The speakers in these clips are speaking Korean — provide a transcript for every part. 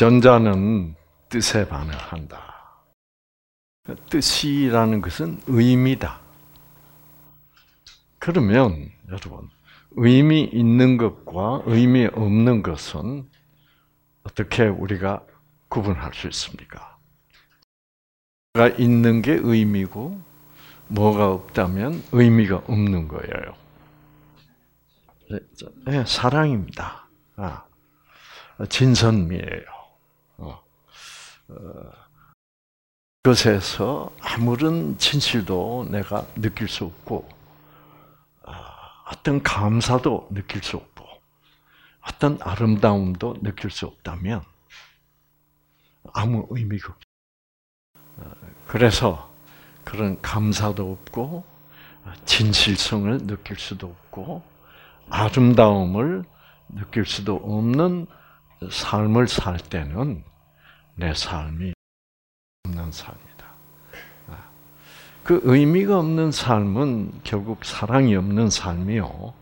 전자는 뜻에 반응한다. 뜻이라는 것은 의미다. 그러면 여러분, 의미 있는 것과 의미 없는 것은 어떻게 우리가 구분할 수 있습니까? 뭐가 있는 게 의미고 뭐가 없다면 의미가 없는 거예요. 네, 사랑입니다. 진선미예요. 그것에서 아무런 진실도 내가 느낄 수 없고 어떤 감사도 느낄 수 없고 어떤 아름다움도 느낄 수 없다면 아무 의미가 없어요. 그래서 그런 감사도 없고 진실성을 느낄 수도 없고 아름다움을 느낄 수도 없는 삶을 살 때는 내 삶이 없는 삶이다. 그 의미가 없는 삶은 결국 사랑이 없는 삶이요.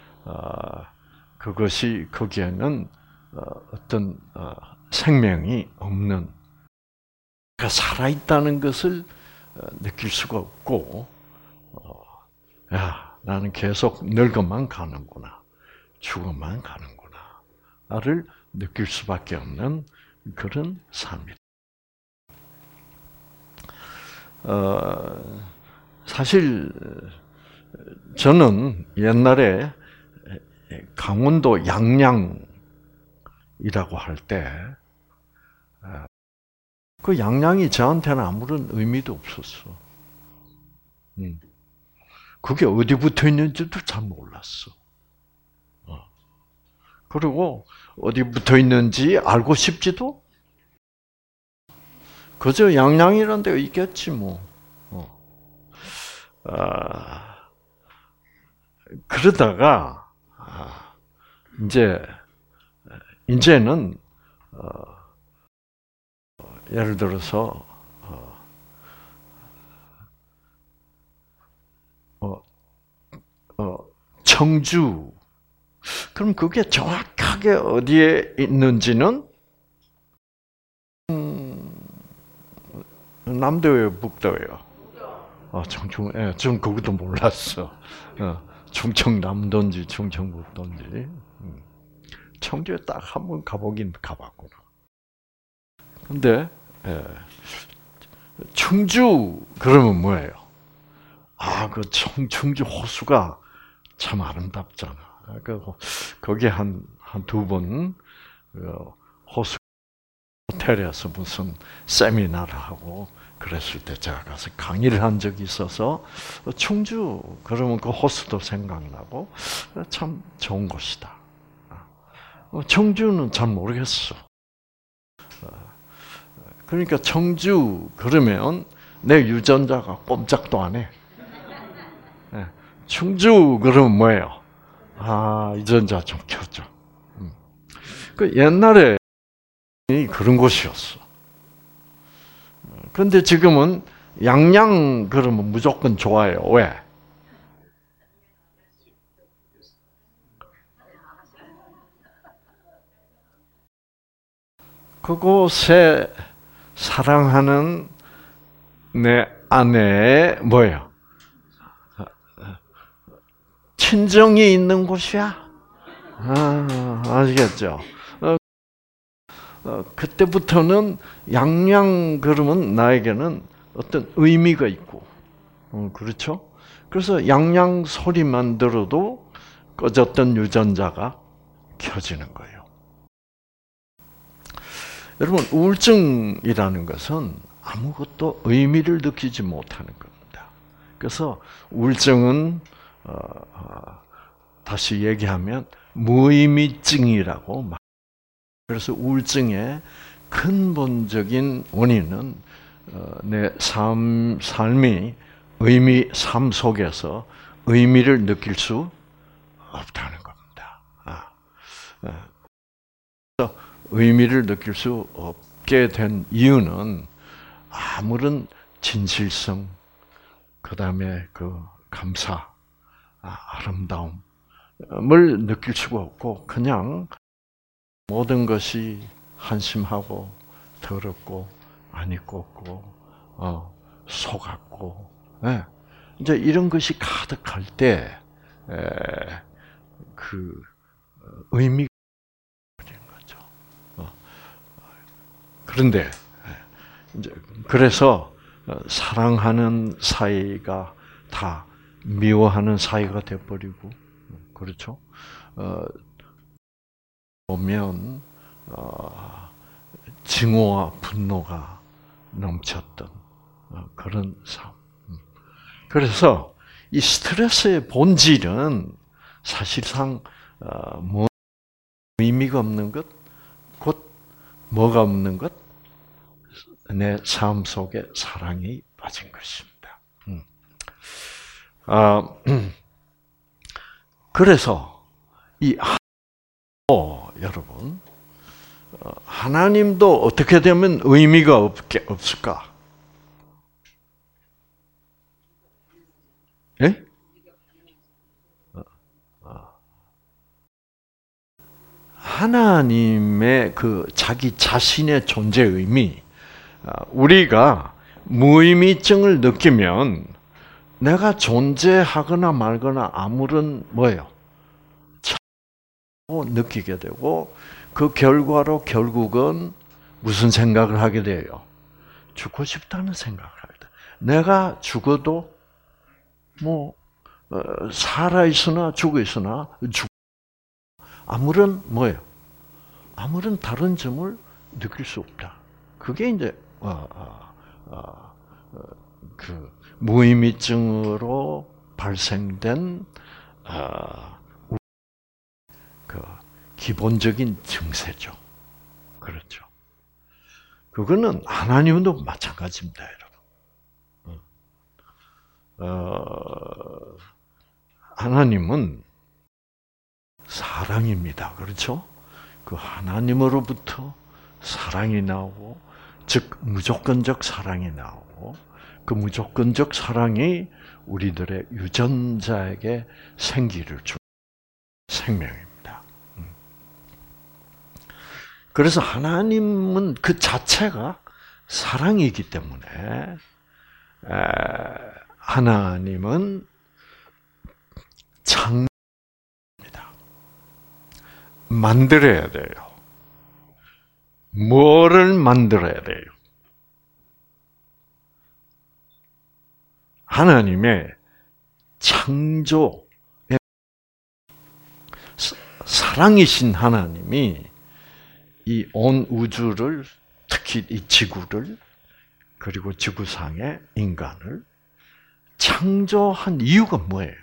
그것이 거기에는 어떤 생명이 없는, 그러니까 살아있다는 것을 느낄 수가 없고, 나는 계속 늙어만 가는구나, 죽어만 가는구나, 나를 느낄 수밖에 없는 그런 삶이다. 사실 저는 옛날에 강원도 양양이라고 할 때 그 양양이 저한테는 아무런 의미도 없었어. 그게 어디 붙어 있는지도 잘 몰랐어. 그리고 어디 붙어 있는지 알고 싶지도, 그저 양양이라는 데가 있겠지 뭐. 그러다가 이제는 예를 들어서 청주, 그럼 그게 정확하게 어디에 있는지는 남도예요, 북도예요? 청중, 전 그것도 몰랐어. 충청남도인지 충청북도인지. 청주에 딱 한 번 가보긴 가봤구나. 근데 청주 그러면 뭐예요? 그 청주 호수가 참 아름답잖아. 거기 한 두 번 호수 호텔에서 무슨 세미나를 하고 그랬을 때 제가 가서 강의를 한 적이 있어서 청주 그러면 그 호수도 생각나고 참 좋은 곳이다. 청주는 잘 모르겠어. 그러니까 청주 그러면 내 유전자가 꼼짝도 안 해. 청주 그러면 뭐예요? 유전자 좀 켜줘. 그 옛날에 그런 곳이었어. 그런데 지금은 양양 그러면 무조건 좋아요. 왜? 그곳에 사랑하는 내 아내의 뭐예요? 친정이 있는 곳이야. 아시겠죠? 그때부터는 양양 그러면 나에게는 어떤 의미가 있고, 그렇죠? 그래서 양양 소리만 들어도 꺼졌던 유전자가 켜지는 거예요. 여러분, 우울증이라는 것은 아무것도 의미를 느끼지 못하는 겁니다. 그래서 우울증은 다시 얘기하면 무의미증이라고. 그래서 우울증의 근본적인 원인은 내 삶이 삶 속에서 의미를 느낄 수 없다는 겁니다. 그래서 의미를 느낄 수 없게 된 이유는 아무런 진실성, 그 다음에 그 감사, 아름다움을 느낄 수가 없고 그냥 모든 것이 한심하고 더럽고 안 입고 속았고, 예. 이제 이런 것이 가득할 때 그 의미가 되는 거죠. 그런데 이제 그래서 사랑하는 사이가 다 미워하는 사이가 돼버리고, 그렇죠? 보면 증오와 분노가 넘쳤던 그런 삶. 그래서 이 스트레스의 본질은 사실상 뭐 의미가 없는 것, 곧 뭐가 없는 것, 내 삶 속에 사랑이 빠진 것입니다. 그래서 이 여러분, 하나님도 어떻게 되면 의미가 없을까? 예? 하나님의 그 자기 자신의 존재 의미, 우리가 무의미증을 느끼면 내가 존재하거나 말거나 아무런 뭐예요? 느끼게 되고 그 결과로 결국은 무슨 생각을 하게 돼요? 죽고 싶다는 생각을 하게 돼. 내가 죽어도 뭐 살아 있으나 죽어 있으나 아무런 뭐예요? 아무런 다른 점을 느낄 수 없다. 그게 이제 그 무의미증으로 발생된 그 기본적인 증세죠. 그렇죠. 그거는 하나님도 마찬가지입니다, 여러분. 하나님은 사랑입니다. 그렇죠? 그 하나님으로부터 사랑이 나오고, 즉 무조건적 사랑이 나오고, 그 무조건적 사랑이 우리들의 유전자에게 생기를 주는 생명입니다. 그래서 하나님은 그 자체가 사랑이기 때문에 하나님은 창조입니다. 만들어야 돼요. 뭐를 만들어야 돼요? 하나님의 창조, 사랑이신 하나님이 이 온 우주를, 특히 이 지구를, 그리고 지구상의 인간을 창조한 이유가 뭐예요?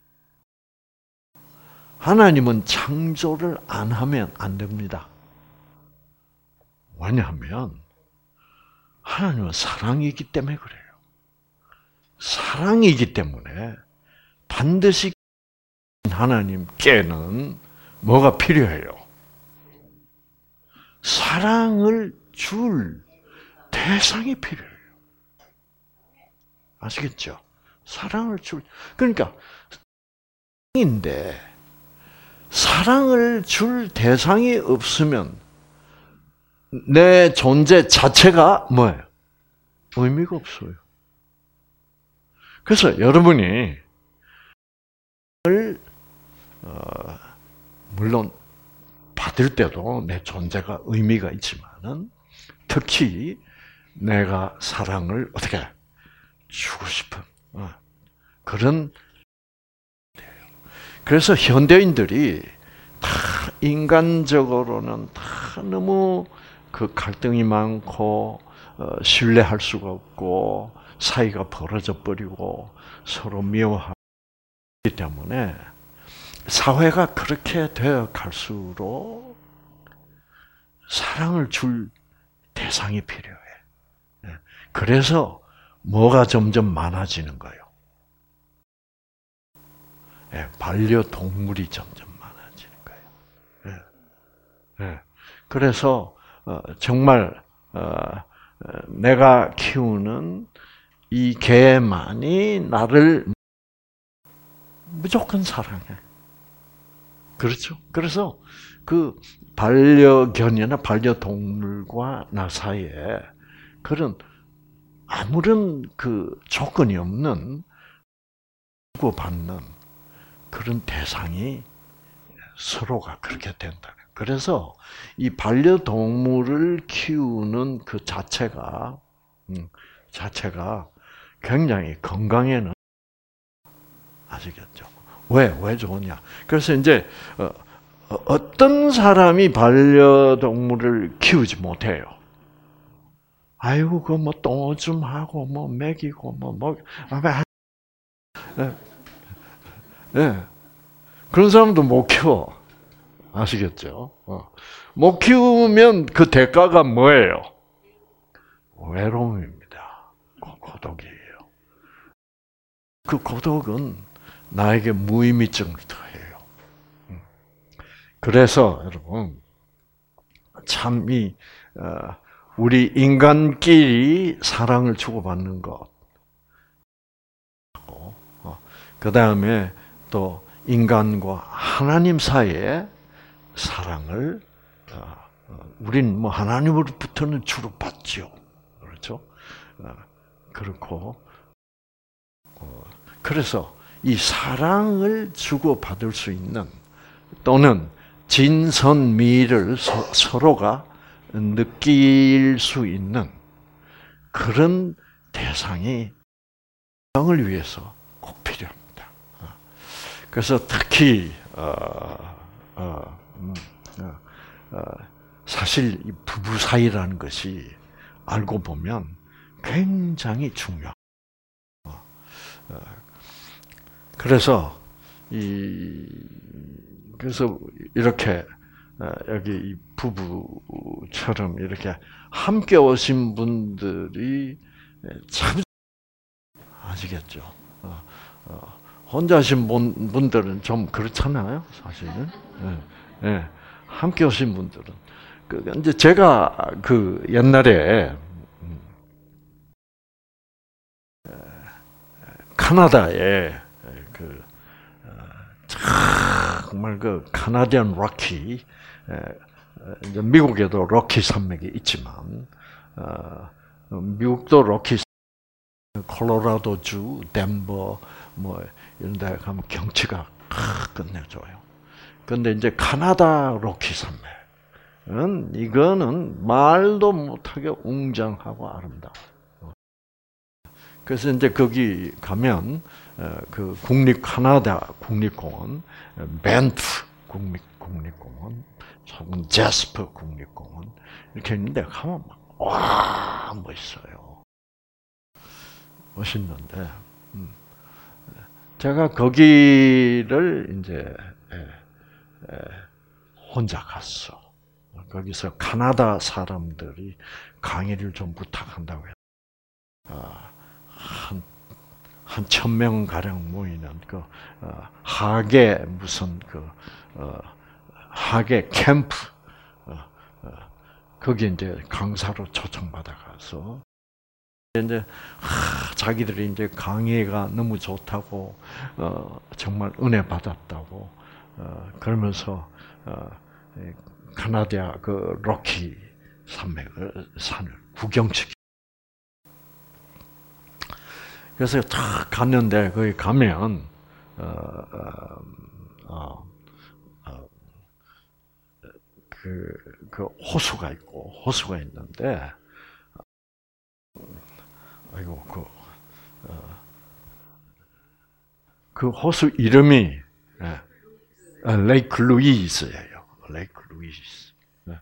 하나님은 창조를 안 하면 안 됩니다. 왜냐하면 하나님은 사랑이기 때문에 그래요. 사랑이기 때문에 반드시 하나님께는 뭐가 필요해요? 사랑을 줄 대상이 필요해요. 아시겠죠? 사랑을 줄, 그러니까 인데 사랑을 줄 대상이 없으면 내 존재 자체가 뭐예요? 의미가 없어요. 그래서 여러분이 물론 받을 때도 내 존재가 의미가 있지만은 특히 내가 사랑을 어떻게 주고 싶은 그런. 그래서 현대인들이 다 인간적으로는 다 너무 그 갈등이 많고 신뢰할 수가 없고 사이가 벌어져 버리고 서로 미워하기 때문에 사회가 그렇게 되어 갈수록 사랑을 줄 대상이 필요해. 그래서 뭐가 점점 많아지는 거예요? 반려동물이 점점 많아지는 거예요. 그래서 정말 내가 키우는 이 개만이 나를 무조건 사랑해. 그렇죠. 그래서 그 반려견이나 반려동물과 나 사이에 그런 아무런 그 조건이 없는 주고받는 그런 대상이 서로가 그렇게 된다. 그래서 이 반려동물을 키우는 그 자체가 굉장히 건강에는 아시겠죠? 왜 좋으냐? 그래서 이제 어떤 사람이 반려동물을 키우지 못해요. 아이고, 그 뭐 똥오줌 하고 뭐 먹이고 예. 그런 사람도 못 키워. 아시겠죠? 못 키우면 그 대가가 뭐예요? 외로움입니다. 고독이에요. 그 고독은 나에게 무의미증을 더해요. 그래서 여러분 참 우리 인간끼리 사랑을 주고받는 것, 그 다음에 또 인간과 하나님 사이에 사랑을 우린 뭐 하나님으로부터는 주로 받죠, 그렇죠? 그렇고 그래서 이 사랑을 주고 받을 수 있는 또는 진선미를 서로가 느낄 수 있는 그런 대상이 건강을 위해서 꼭 필요합니다. 그래서 특히 사실 이 부부 사이라는 것이 알고 보면 굉장히 중요합니다. 그래서 그래서 이렇게 여기 이 부부처럼 이렇게 함께 오신 분들이 참 아시겠죠? 혼자 오신 분들은 좀 그렇잖아요, 사실은. 예, 함께 오신 분들은 이제 제가 그 옛날에 카나다에 정말 그 카나디안 럭키, 미국에도 럭키 산맥이 있지만 미국도 럭키, 콜로라도주, 덴버 뭐 이런 데 가면 경치가 끝내줘요. 근데 이제 카나다 럭키 산맥은 이거는 말도 못하게 웅장하고 아름다워. 그래서 이제 거기 가면 그 카나다 국립공원, 밴프 국립공원, 혹은 제스퍼 국립공원 이렇게 있는데 가면 와 멋있어요. 멋있는데 제가 거기를 이제 혼자 갔어. 거기서 카나다 사람들이 강의를 좀 부탁한다고 해요. 한 1,000명 가량 모이는 그 하계 무슨 하계 캠프 거기 이제 강사로 초청받아 가서 이제 자기들이 이제 강의가 너무 좋다고 정말 은혜 받았다고 그러면서 카나다 그 럭키 산을 구경시키. 그래서 탁 갔는데 거기 가면 그 호수가 있고 호수가 있는데 아이고 그 호수 이름이 레이크 루이스예요. 레이크 루이스.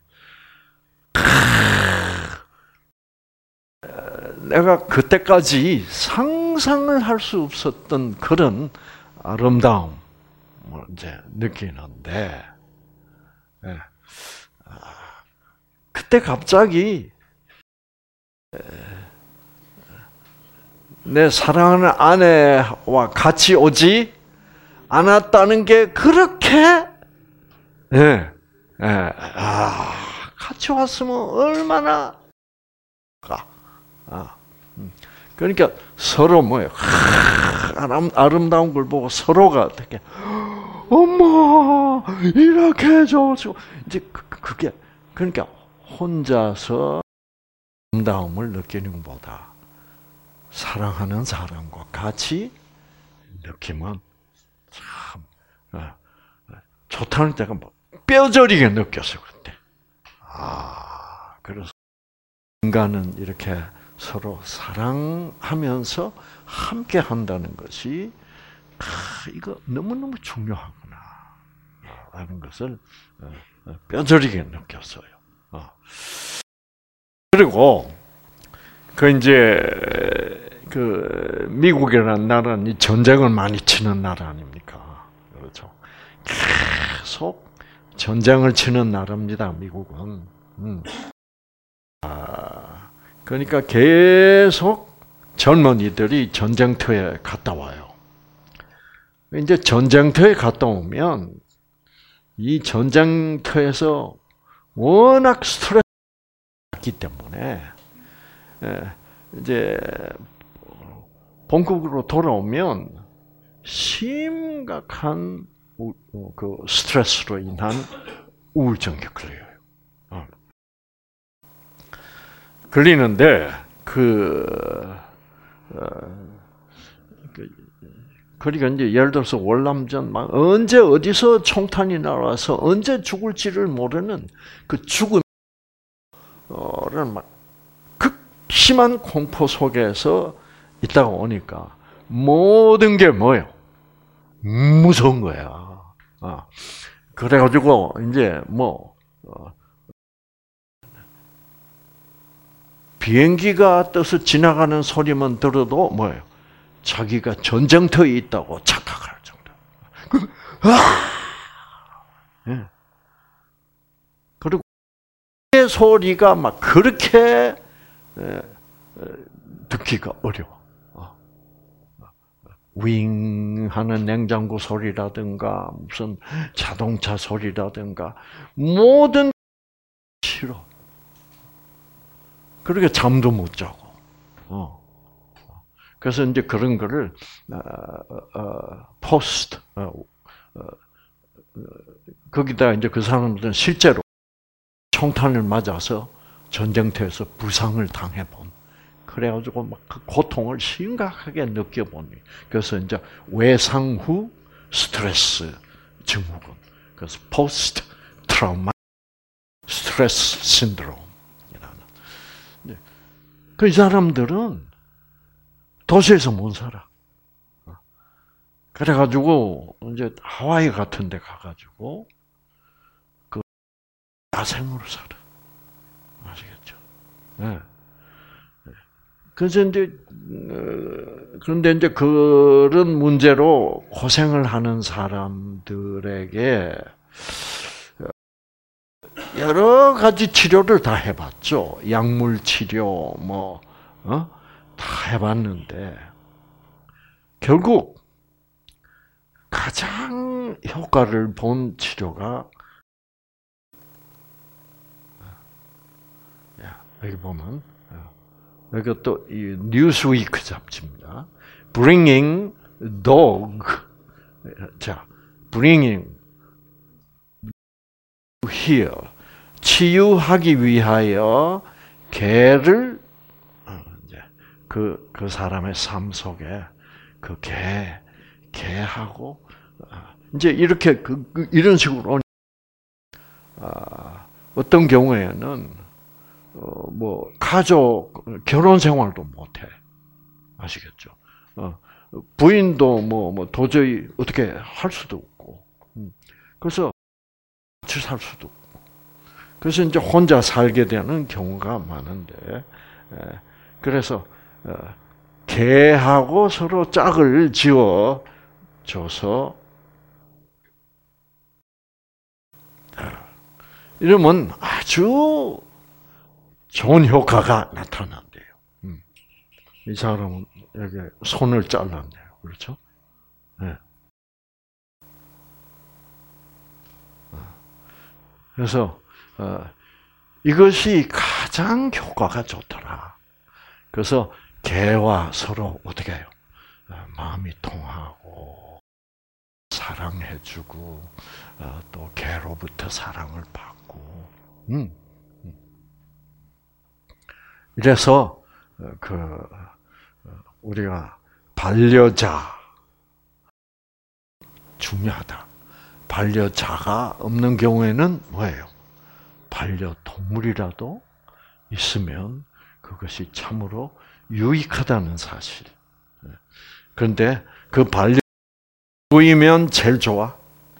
내가 그때까지 상상을 할 수 없었던 그런 아름다움을 이제 느끼는데, 그때 갑자기 내 사랑하는 아내와 같이 오지 않았다는 게 그렇게, 같이 왔으면 얼마나, 그러니까 서로 아름다운 걸 보고 서로가 어떻게, 어머, 이렇게 해줘. 이제 그게 그러니까 혼자서 아름다움을 느끼는 것보다 사랑하는 사람과 같이 느끼면 참 좋다는 때가 뭐 뼈저리게 느꼈어요 그때. 그래서 인간은 이렇게 서로 사랑하면서 함께 한다는 것이 이거 너무너무 중요하구나 라는 것을 뼈저리게 느꼈어요. 그리고 그 미국이라는 나라는 전쟁을 많이 치는 나라 아닙니까? 그렇죠. 계속 전쟁을 치는 나라입니다. 미국은. 그러니까 계속 젊은이들이 전쟁터에 갔다 와요. 이제 전쟁터에 갔다 오면 이 전쟁터에서 워낙 스트레스가 있기 때문에 이제 본국으로 돌아오면 심각한 그 스트레스로 인한 우울증에 걸려요. 걸리는데 그러니까 이제 예를 들어서 월남전 막 언제 어디서 총탄이 날아와서 언제 죽을지를 모르는 그 죽음을 막 극심한 공포 속에서 있다가 오니까 모든 게 뭐예요? 무서운 거야. 그래가지고 이제 비행기가 떠서 지나가는 소리만 들어도 뭐예요? 자기가 전쟁터에 있다고 착각할 정도. 그리고 그 소리가 막 그렇게 듣기가 어려워. 윙 하는 냉장고 소리라든가 무슨 자동차 소리라든가 모든 싫어. 그러게 잠도 못 자고. 그래서 이제 그런 거를 포스트 거기다 이제 그 사람들은 실제로 총탄을 맞아서 전쟁터에서 부상을 당해본. 그래가지고 막 그 고통을 심각하게 느껴보니. 그래서 이제 외상 후 스트레스 증후군. 그래서 포스트 트라우마 스트레스 신드롬이라는. 그 사람들은 도시에서 못 살아. 그래가지고 이제 하와이 같은 데 가가지고 그 야생으로 살아. 아시겠죠? 네. 그래서 이제 그런데 이제 그런 문제로 고생을 하는 사람들에게 여러 가지 치료를 다 해봤죠. 약물 치료 다 해봤는데 결국 가장 효과를 본 치료가 여기 보면 이것도 이 뉴스위크 잡지입니다. Bringing dog, 자, bringing heal, 치유하기 위하여 개를 그 사람의 삶 속에 그 개하고 이제 이렇게 이런 식으로 어떤 경우에는 가족 결혼 생활도 못해. 아시겠죠? 부인도 도저히 어떻게 할 수도 없고. 그래서 같이 살 수도 없고. 그래서 이제 혼자 살게 되는 경우가 많은데, 그래서 개하고 서로 짝을 지어 줘서 이러면 아주 좋은 효과가 나타난대요. 이 사람은 여기 손을 잘랐네요. 그렇죠? 네. 그래서 이것이 가장 효과가 좋더라. 그래서 개와 서로 어떻게 해요? 마음이 통하고 사랑해주고 또 개로부터 사랑을 받고. 이래서 우리가 반려자 중요하다. 반려자가 없는 경우에는 뭐예요? 반려동물이라도 있으면 그것이 참으로 유익하다는 사실. 그런데 그 반려동물이면 제일 좋아?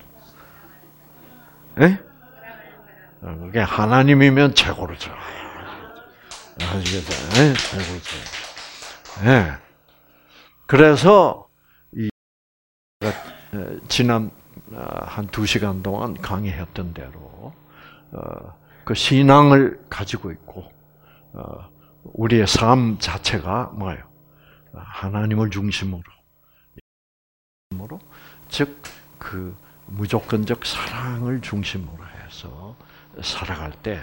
예? 그게 하나님이면 최고로 좋아. 아시겠죠? 예? 최고로 좋아. 예. 그래서 지난 한 2시간 동안 강의했던 대로 그 신앙을 가지고 있고 우리의 삶 자체가 뭐예요? 하나님을 중심으로 즉 그 무조건적 사랑을 중심으로 해서 살아갈 때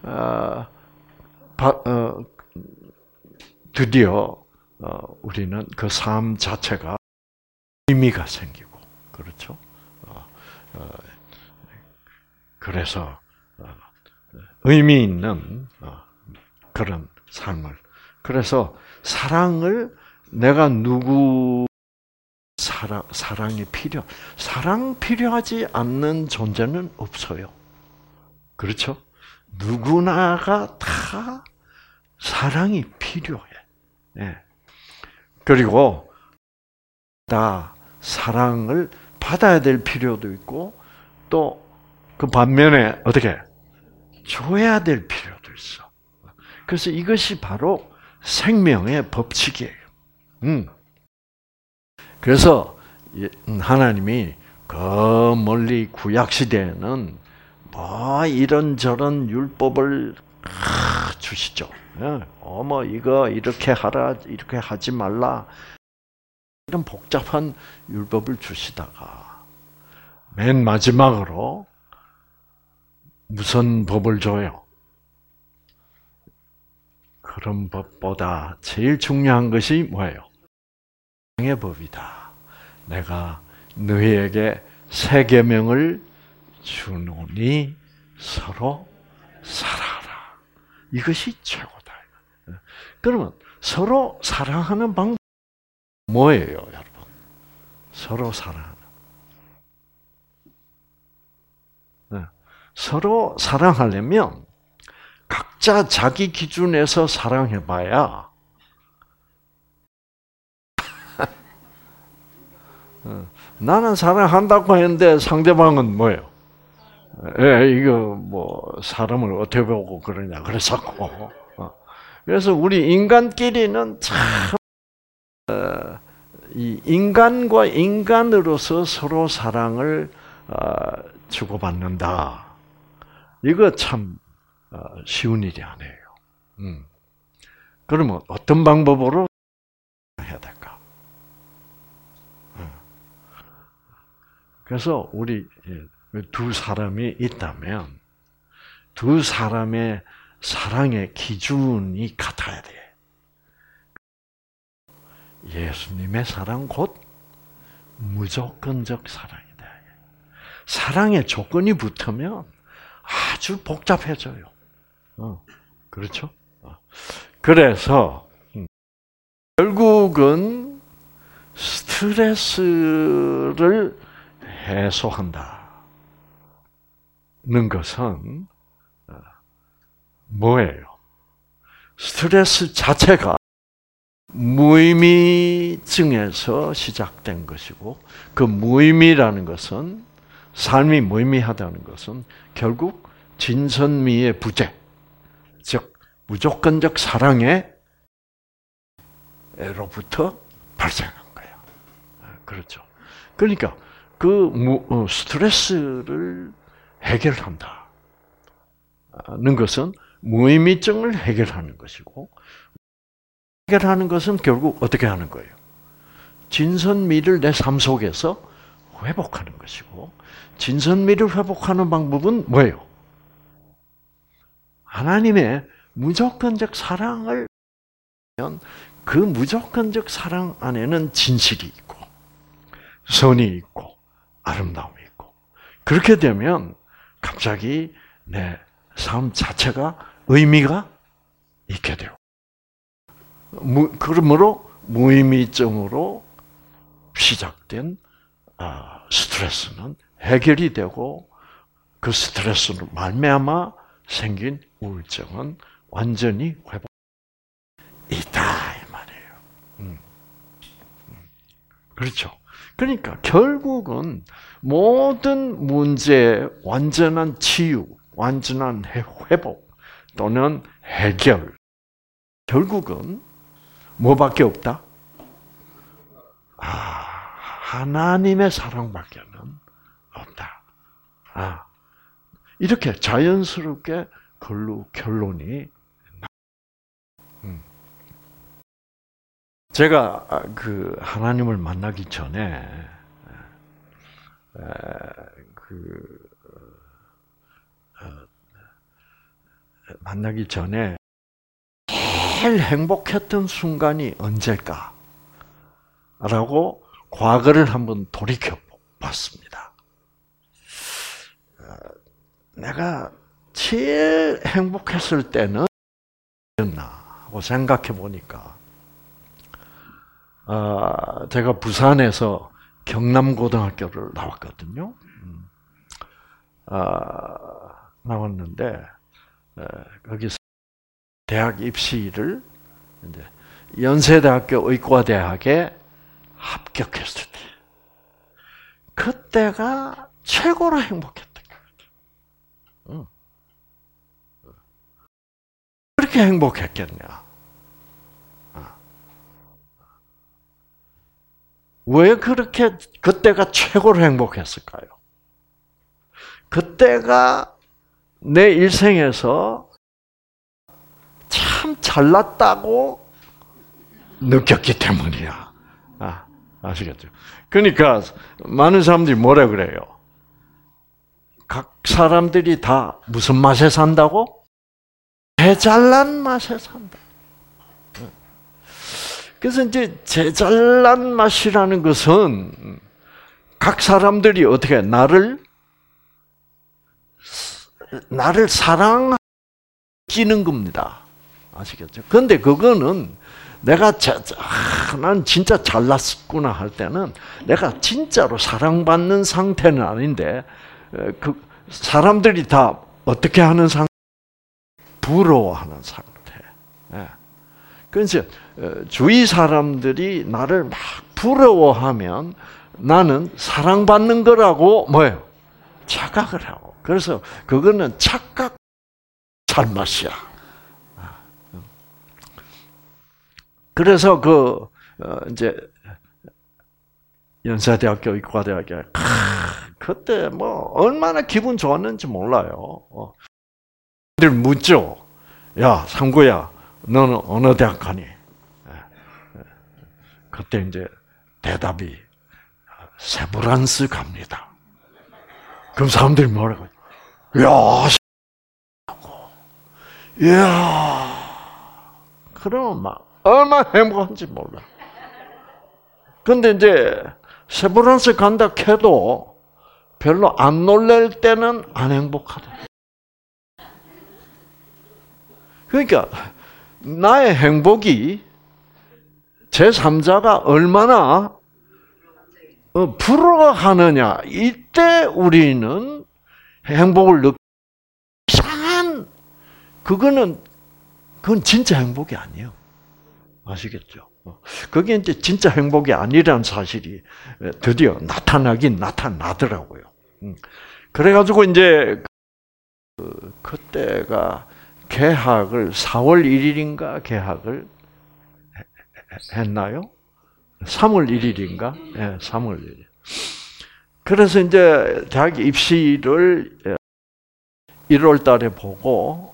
드디어 우리는 그 삶 자체가 의미가 생기고 그렇죠. 그래서 의미 있는 그런 삶을. 그래서 사랑을 내가 사랑이 사랑 필요하지 않는 존재는 없어요. 그렇죠? 누구나가 다 사랑이 필요해. 예. 그리고 다 사랑을 받아야 될 필요도 있고 또 그 반면에 어떻게 줘야 될 필요도 있어. 그래서 이것이 바로 생명의 법칙이에요. 그래서 하나님이 그 멀리 구약 시대에는 뭐 이런저런 율법을 주시죠. 뭐 이거 이렇게 하라, 이렇게 하지 말라. 이런 복잡한 율법을 주시다가 맨 마지막으로 무슨 법을 줘요? 그런 법보다 제일 중요한 것이 뭐예요? 사랑의 법이다. 내가 너희에게 새 계명을 주노니 서로 사랑하라. 이것이 최고다. 그러면 서로 사랑하는 방법 뭐예요, 여러분? 서로 사랑하는. 서로 사랑하려면 각자 자기 기준에서 사랑해봐야 나는 사랑한다고 했는데 상대방은 뭐예요? 이거 뭐 사람을 어떻게 보고 그러냐 그랬었고. 그래서 우리 인간끼리는 참 이 인간과 인간으로서 서로 사랑을 주고받는다. 이거 참 쉬운 일이 아니에요. 그러면 어떤 방법으로 해야 될까? 그래서 우리 두 사람이 있다면 두 사람의 사랑의 기준이 같아야 돼. 예수님의 사랑 곧 무조건적 사랑이다. 사랑의 조건이 붙으면 아주 복잡해져요. 그렇죠? 그래서 결국은 스트레스를 해소한다는 것은 뭐예요? 스트레스 자체가 무의미증에서 시작된 것이고 그 무의미라는 것은 삶이 무의미하다는 것은 결국 진선미의 부재, 즉 무조건적 사랑에로부터 발생한 거예요. 그렇죠. 그러니까 그 스트레스를 해결한다는 것은 무의미증을 해결하는 것이고 해결하는 것은 결국 어떻게 하는 거예요? 진선미를 내 삶 속에서 회복하는 것이고 진선미를 회복하는 방법은 뭐예요? 하나님의 무조건적 사랑을 그 무조건적 사랑 안에는 진실이 있고 선이 있고 아름다움이 있고. 그렇게 되면 갑자기 내 삶 자체가 의미가 있게 돼요. 그러므로 무의미증으로 시작된 스트레스는 해결이 되고 그 스트레스로 말미암아 생긴 우울증은 완전히 회복. 있다 이 말이에요. 그렇죠. 그러니까 결국은 모든 문제의 완전한 치유, 완전한 회복 또는 해결, 결국은 뭐밖에 없다? 하나님의 사랑밖에는 없다. 이렇게 자연스럽게 결론이 제가 그 하나님을 만나기 전에 제일 행복했던 순간이 언제일까라고 과거를 한번 돌이켜 봤습니다. 내가 제일 행복했을 때는 였나 하고 생각해 보니까 제가 부산에서 경남고등학교를 나왔거든요. 나왔는데 거기서 대학 입시를 이제 연세대학교 의과대학에 합격했을 때, 그때가 최고로 행복했던 거예요. 그렇게 행복했겠냐? 왜 그렇게 그때가 최고로 행복했을까요? 그때가 내 일생에서 참 잘났다고 느꼈기 때문이야. 아시겠죠? 그러니까 많은 사람들이 뭐라 그래요? 각 사람들이 다 무슨 맛에 산다고? 제잘난 맛에 산다. 그래서 이제 제잘난 맛이라는 것은 각 사람들이 어떻게 나를 사랑하는 겁니다. 아시겠죠? 그런데 그거는 내가 난 진짜 잘났구나 할 때는 내가 진짜로 사랑받는 상태는 아닌데 그 사람들이 다 어떻게 하는 상태? 부러워하는 상태. 그래서 주위 사람들이 나를 막 부러워하면 나는 사랑받는 거라고 뭐예요? 착각을 하고. 그래서 그거는 착각 잘맛이야. 그래서 이제 연세대학교 의과대학에 그때 뭐 얼마나 기분 좋았는지 몰라요. 들 묻죠. 야, 상구야, 너는 어느 대학 가니? 그때 이제 대답이 세브란스 갑니다. 그럼 사람들이 뭐라고? 그러면 막 얼마나 행복한지 몰라. 근데 이제 세브란스 간다 해도 별로 안 놀랄 때는 안 행복하다. 그러니까 나의 행복이 제3자가 얼마나 부러워하느냐, 이때 우리는 행복을 이상한, 그건 진짜 행복이 아니에요. 아시겠죠? 그게 이제 진짜 행복이 아니라는 사실이 드디어 나타나긴 나타나더라고요. 그래가지고 이제 그때가 개학을 4월 1일인가 개학을 했나요? 3월 1일인가? 네, 3월 1일. 그래서 이제 대학 입시를 1월 달에 보고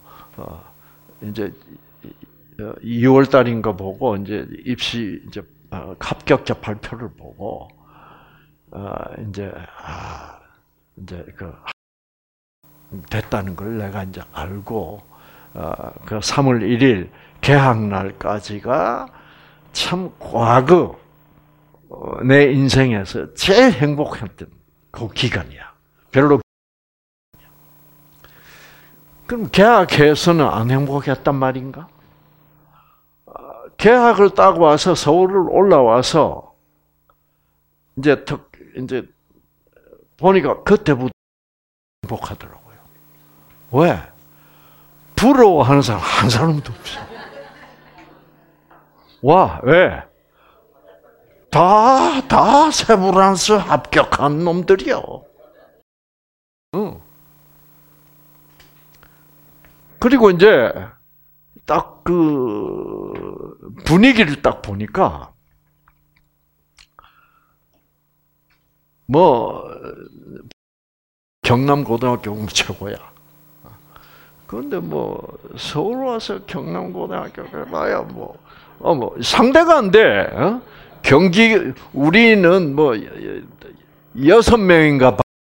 이제 2월 달인가 보고 이제 입시 이제 합격자 발표를 보고 이제 그 됐다는 걸 내가 이제 알고 그 3월 1일 개학 날까지가 참 과거 내 인생에서 제일 행복했던 그 기간이야. 별로. 그럼 개학해서는 안 행복했단 말인가? 개학을 따고 와서 서울을 올라와서 이제 보니까 그때부터 행복하더라고요. 왜? 부러워하는 사람 한 사람도 없어. 와, 왜? 다 세브란스 합격한 놈들이요. 응. 그리고 이제 딱 그 분위기를 딱 보니까 뭐 경남고등학교 최고야. 그런데 뭐 서울 와서 경남고등학교를 봐야 뭐 상대가 안 돼. 경기 우리는 뭐 6명인가 봐.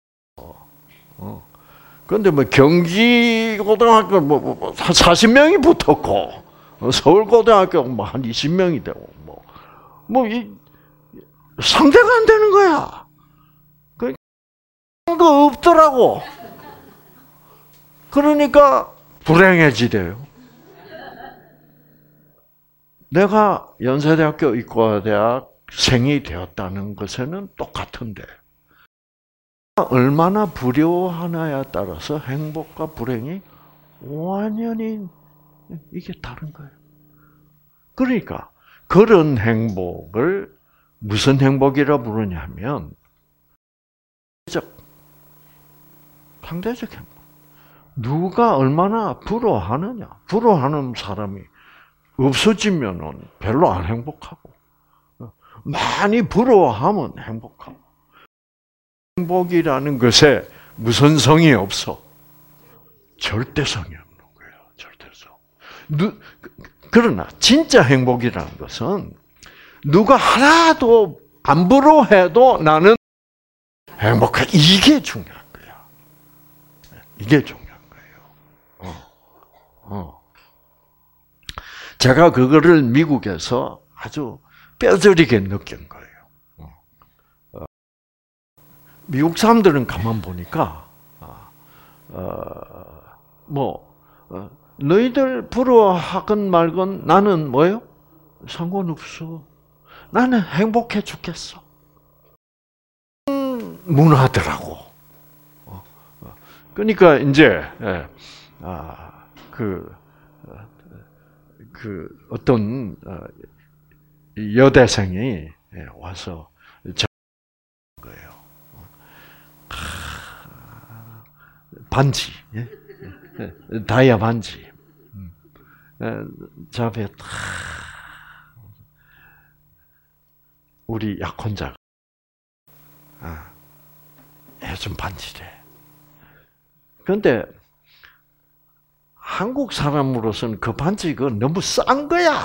그런데 뭐 경기고등학교 뭐 40명이 붙었고 서울고등학교 뭐 한 20명이 되고 뭐 상대가 안 되는 거야. 거 없더라고. 그러니까 불행해지대요. 내가 연세대학교 의과대학생이 되었다는 것에는 똑같은데 얼마나 두려워하냐에 따라서 행복과 불행이 완전히 이게 다른 거예요. 그러니까 그런 행복을 무슨 행복이라 부르냐면 상대적 행복. 누가 얼마나 부러워하느냐. 부러워하는 사람이 없어지면은 별로 안 행복하고 많이 부러워하면 행복하고. 행복이라는 것에 무슨 성이 없어? 절대성이 없는 거예요. 절대성. 그러나 진짜 행복이라는 것은 누가 하나도 안 부러워해도 나는 행복해. 이게 중요한 거야. 이게 중요한 거예요. 제가 그거를 미국에서 아주 뼈저리게 느낀 거예요. 미국 사람들은 가만 보니까 너희들 부러워하건 말건 나는 뭐예요? 상관없어. 나는 행복해 죽겠어. 문화더라고. 그러니까 이제 어떤 여대생이 와서 거예요. 반지, 다이아 반지. 저 앞에 우리 약혼자가 해준 반지래. 그런데 한국 사람으로서는 그 반지가 너무 싼 거야.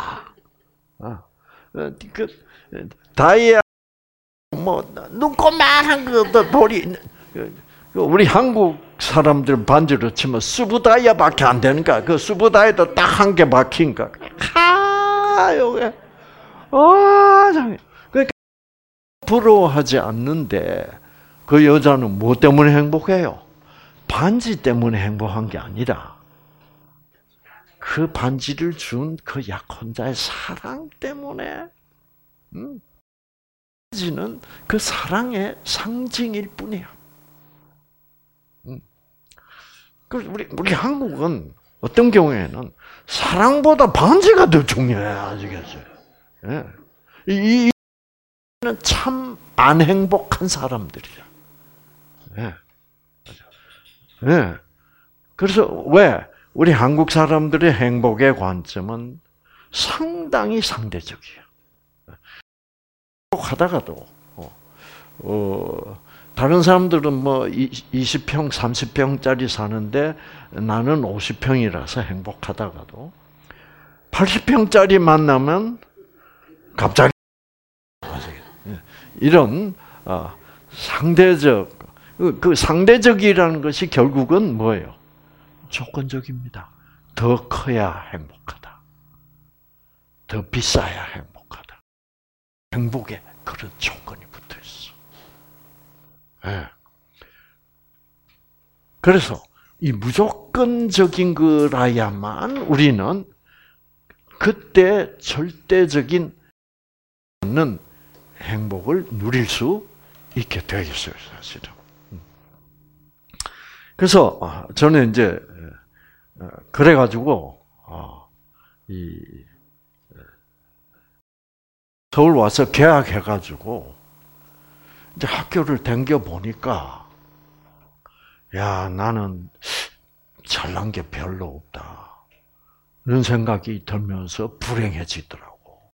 그 다이아 뭐 눈꼬만한 거 돌이 우리 한국 사람들 반지로 치면 수부다이아밖에 안 되니까 그 수부다이아도 딱 한 개 박힌가. 요게 그러니까 부러워하지 않는데 그 여자는 뭐 때문에 행복해요? 반지 때문에 행복한 게 아니라 그 반지를 준 그 약혼자의 사랑 때문에. 반지는 그 사랑의 상징일 뿐이야. 우리 한국은 어떤 경우에는 사랑보다 반지가 더 중요해. 아시겠어요? 이는 참 안 행복한 사람들이야. 그래서 왜 우리 한국 사람들의 행복의 관점은 상당히 상대적이야. 하다가도 다른 사람들은 뭐 20평, 30평짜리 사는데 나는 50평이라서 행복하다가도 80평짜리 만나면 갑자기 이런 상대적 그 상대적이라는 것이 결국은 뭐예요? 조건적입니다. 더 커야 행복하다. 더 비싸야 행복하다. 행복에 그런 조건이 붙어 있어. 예. 그래서 이 무조건적인 거라야만 우리는 그때 절대적인 행복을 누릴 수 있게 되겠어요, 사실은. 그래서 저는 이제 그래가지고 서울 와서 개학해가지고 이제 학교를 댕겨 보니까 야, 나는 잘난 게 별로 없다. 이런 생각이 들면서 불행해지더라고.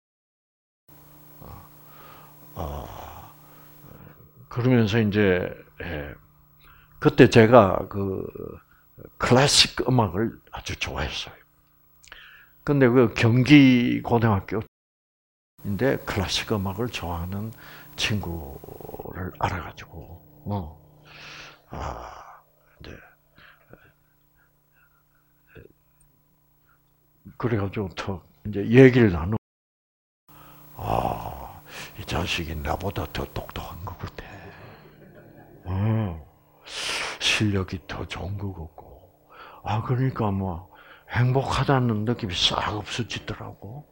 그러면서 이제 그때 제가 그 클래식 음악을 아주 좋아했어요. 근데 그 경기 고등학교인데 클래식 음악을 좋아하는 친구를 알아가지고 이제 그래가지고 더 이제 얘기를 나누. 이 자식이 나보다 더 똑똑한 것 같아. 실력이 더 좋은 것 같고. 그러니까 뭐 행복하다는 느낌이 싹 없어지더라고.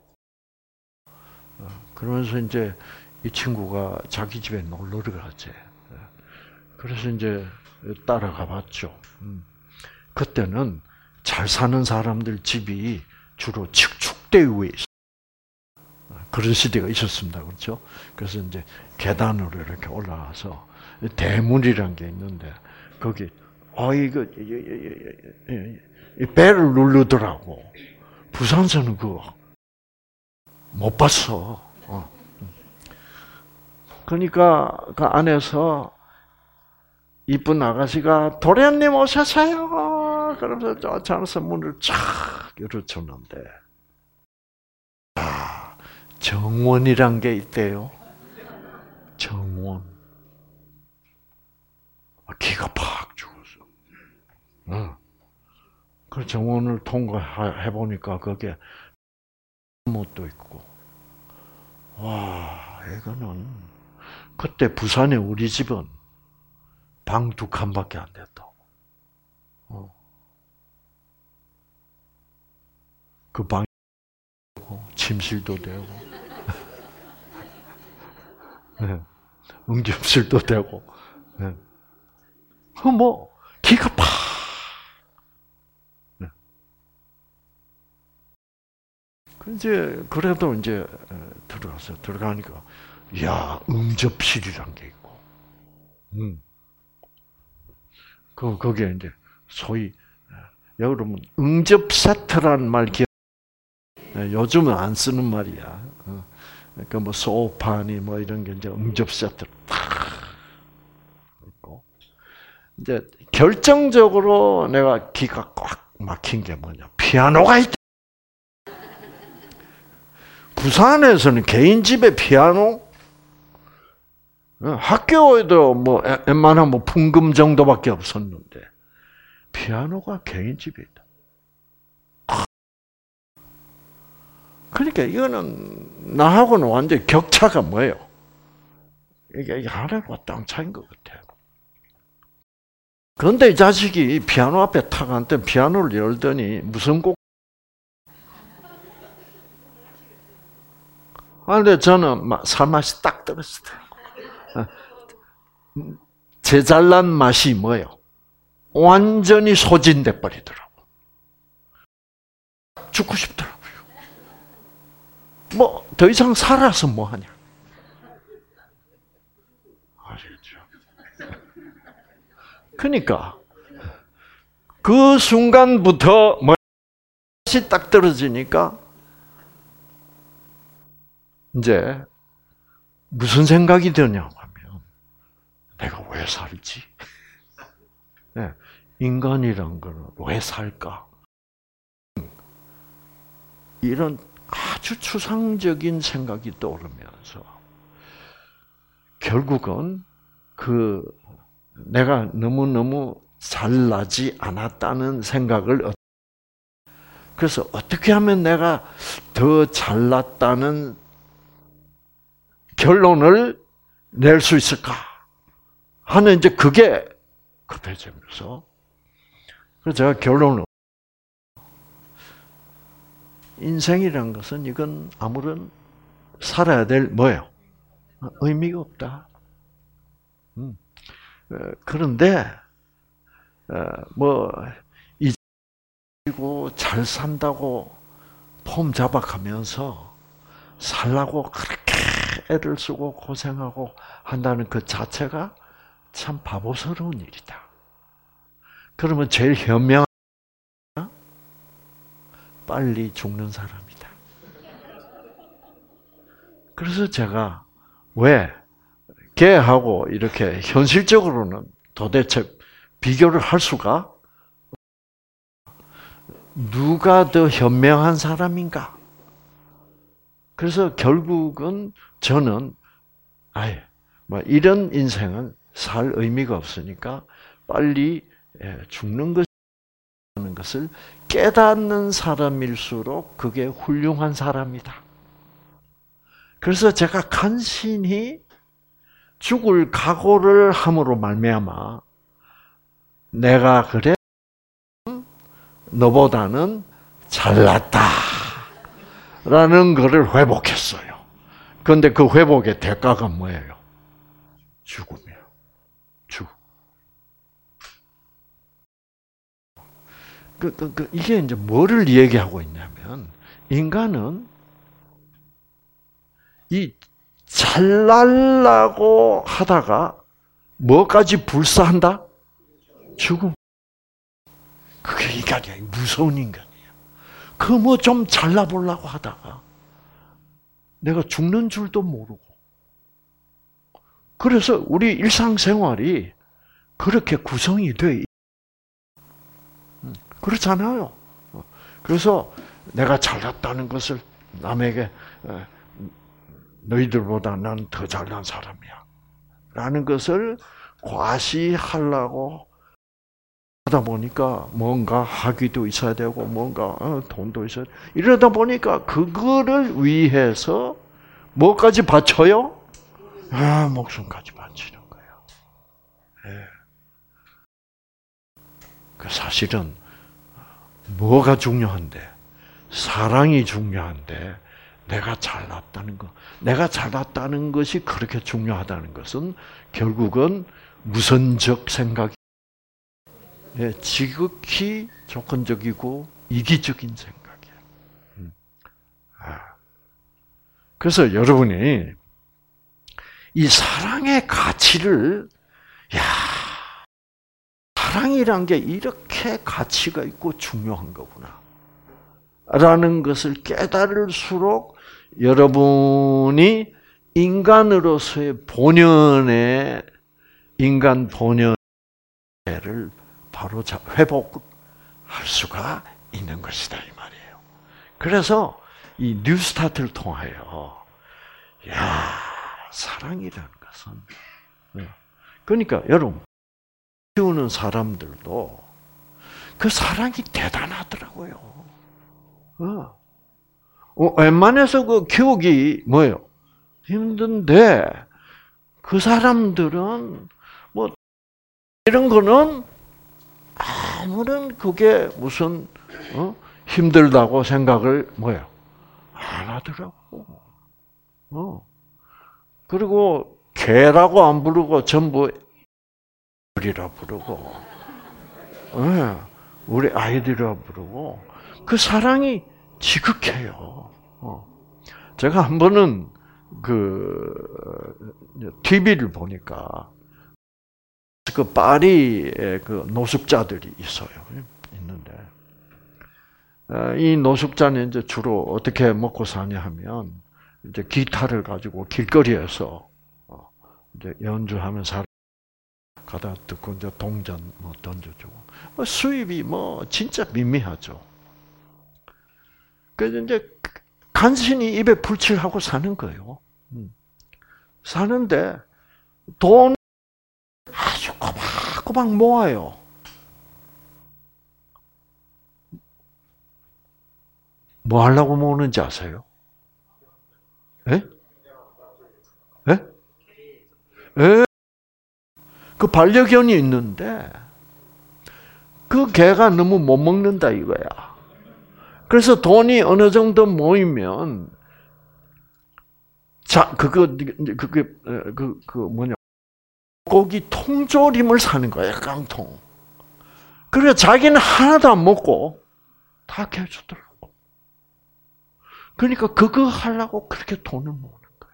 그러면서 이제 이 친구가 자기 집에 놀러를 가지. 그래서 이제 따라가 봤죠. 그때는 잘 사는 사람들 집이 주로 축대 위에 있어요. 그런 시대가 있었습니다. 그렇죠? 그래서 이제 계단으로 이렇게 올라가서 대문이라는 게 있는데 거기 이거 배를 누르더라고. 부산서는 그거 못 봤어. 그러니까 그 안에서 이쁜 아가씨가 도련님 오셨어요. 그러면서 저 안에서 문을 쫙 열어줬는데 정원이란 게 있대요. 정원. 기가 팍 죽었어. 그 정원을 통과해 보니까 거기에 못도 있고. 와, 이거는 그때 부산에 우리 집은 방 2칸밖에 안 됐다고. 그 방이 침실도 되고, 응접실도 되고, 뭐 기가 팍. 이제 그래도 이제 들어가니까, 야, 응접실이란 게 있고, 거기에 이제 소위 여러분 응접 세트라는 말 기억. 요즘은 안 쓰는 말이야. 그러니까 뭐 소파니 뭐 이런 게 이제 응접 세트 딱 있고. 이제 결정적으로 내가 기가 꽉 막힌 게 뭐냐? 피아노가 있다. 부산에서는 개인 집에 피아노? 학교에도 뭐 웬만하면 뭐 풍금 정도밖에 없었는데 피아노가 개인 집에 있다. 그러니까 이거는 나하고는 완전 격차가 뭐예요? 이게 하늘과 땅 차이인 것 같아요. 그런데 이 자식이 피아노 앞에 탁 앉더니 피아노를 열더니 무슨 곡? 근데 저는 살맛이 딱 떨어지더라고요. 제 잘난 맛이 뭐예요? 완전히 소진돼 버리더라고. 죽고 싶더라고요. 뭐 더 이상 살아서 뭐 하냐? 아시겠죠? 그러니까 그 순간부터 맛이 딱 떨어지니까 이제 무슨 생각이 드냐고 하면 내가 왜 살지? 네, 인간이란 거는 왜 살까? 이런 아주 추상적인 생각이 떠오르면서 결국은 내가 너무너무 잘나지 않았다는 생각을 그래서 어떻게 하면 내가 더 잘났다는 결론을 낼 수 있을까? 하는 이제 그게 급해지면서. 그래서 제가 결론은 인생이란 것은 이건 아무런 살아야 될 뭐예요? 의미가 없다. 그런데 뭐 이고 잘 산다고 폼 잡아가면서 살라고 그렇게 애를 쓰고 고생하고 한다는 그 자체가 참 바보스러운 일이다. 그러면 제일 현명한 빨리 죽는 사람이다. 그래서 제가 왜 걔하고 이렇게 현실적으로는 도대체 비교를 할 수가 누가 더 현명한 사람인가? 그래서 결국은 저는 뭐 이런 인생은 살 의미가 없으니까 빨리 죽는 것을 깨닫는 사람일수록 그게 훌륭한 사람이다. 그래서 제가 간신히 죽을 각오를 함으로 말미암아 내가 그래 너보다는 잘났다라는 것을 회복했어요. 그런데 그 회복의 대가가 뭐예요? 죽음이에요. 이게 이제 뭐를 얘기하고 있냐면 인간은 이 잘날라고 하다가 뭐까지 불사한다? 죽음. 그게 인간이야. 무서운 인간이야. 그 뭐 좀 잘나보려고 하다가 내가 죽는 줄도 모르고. 그래서 우리 일상생활이 그렇게 구성이 돼. 그렇잖아요. 그래서 내가 잘났다는 것을 남에게 너희들보다 난 더 잘난 사람이야 라는 것을 과시하려고 하다 보니까 뭔가 학위도 있어야 되고 뭔가 돈도 있어야 되고 이러다 보니까 그거를 위해서 뭐까지 바쳐요? 목숨까지 바치는 거예요. 네. 사실은 뭐가 중요한데? 사랑이 중요한데 내가 잘났다는 것. 내가 잘났다는 것이 그렇게 중요하다는 것은 결국은 무선적 생각이 지극히 조건적이고 이기적인 생각이에요. 그래서 여러분이 이 사랑의 가치를 사랑이란 게 이렇게 가치가 있고 중요한 거구나 라는 것을 깨달을수록 여러분이 인간으로서의 인간 본연을 바로 회복할 수가 있는 것이다 이 말이에요. 그래서 이 뉴스타트를 통하여 사랑이라는 것은 그러니까 여러분 키우는 사람들도 그 사랑이 대단하더라고요. 웬만해서 그 키우기 뭐예요? 힘든데 그 사람들은 뭐 이런 거는 아무런 그게 무슨 힘들다고 생각을 뭐예요? 안 하더라고. 그리고 개라고 안 부르고 전부 우리라 부르고, 우리 아이들이라 부르고 그 사랑이 지극해요. 제가 한 번은 TV를 보니까 그 파리에 그 노숙자들이 있어요. 있는데 이 노숙자는 이제 주로 어떻게 먹고 사냐 하면 이제 기타를 가지고 길거리에서 이제 연주하면서 가다 듣고 이제 동전 뭐 던져주고 수입이 뭐 진짜 미미하죠. 그래서 이제 간신히 입에 불칠하고 사는 거예요. 사는데 돈 아주 꼬박꼬박 모아요. 뭐 하려고 모으는지 아세요? 예? 예? 예? 그 반려견이 있는데 그 개가 너무 못 먹는다 이거야. 그래서 돈이 어느 정도 모이면 고기 통조림을 사는 거야, 깡통. 그래 자기는 하나도 안 먹고 다 개주더라고. 그러니까 그거 하려고 그렇게 돈을 모으는 거야.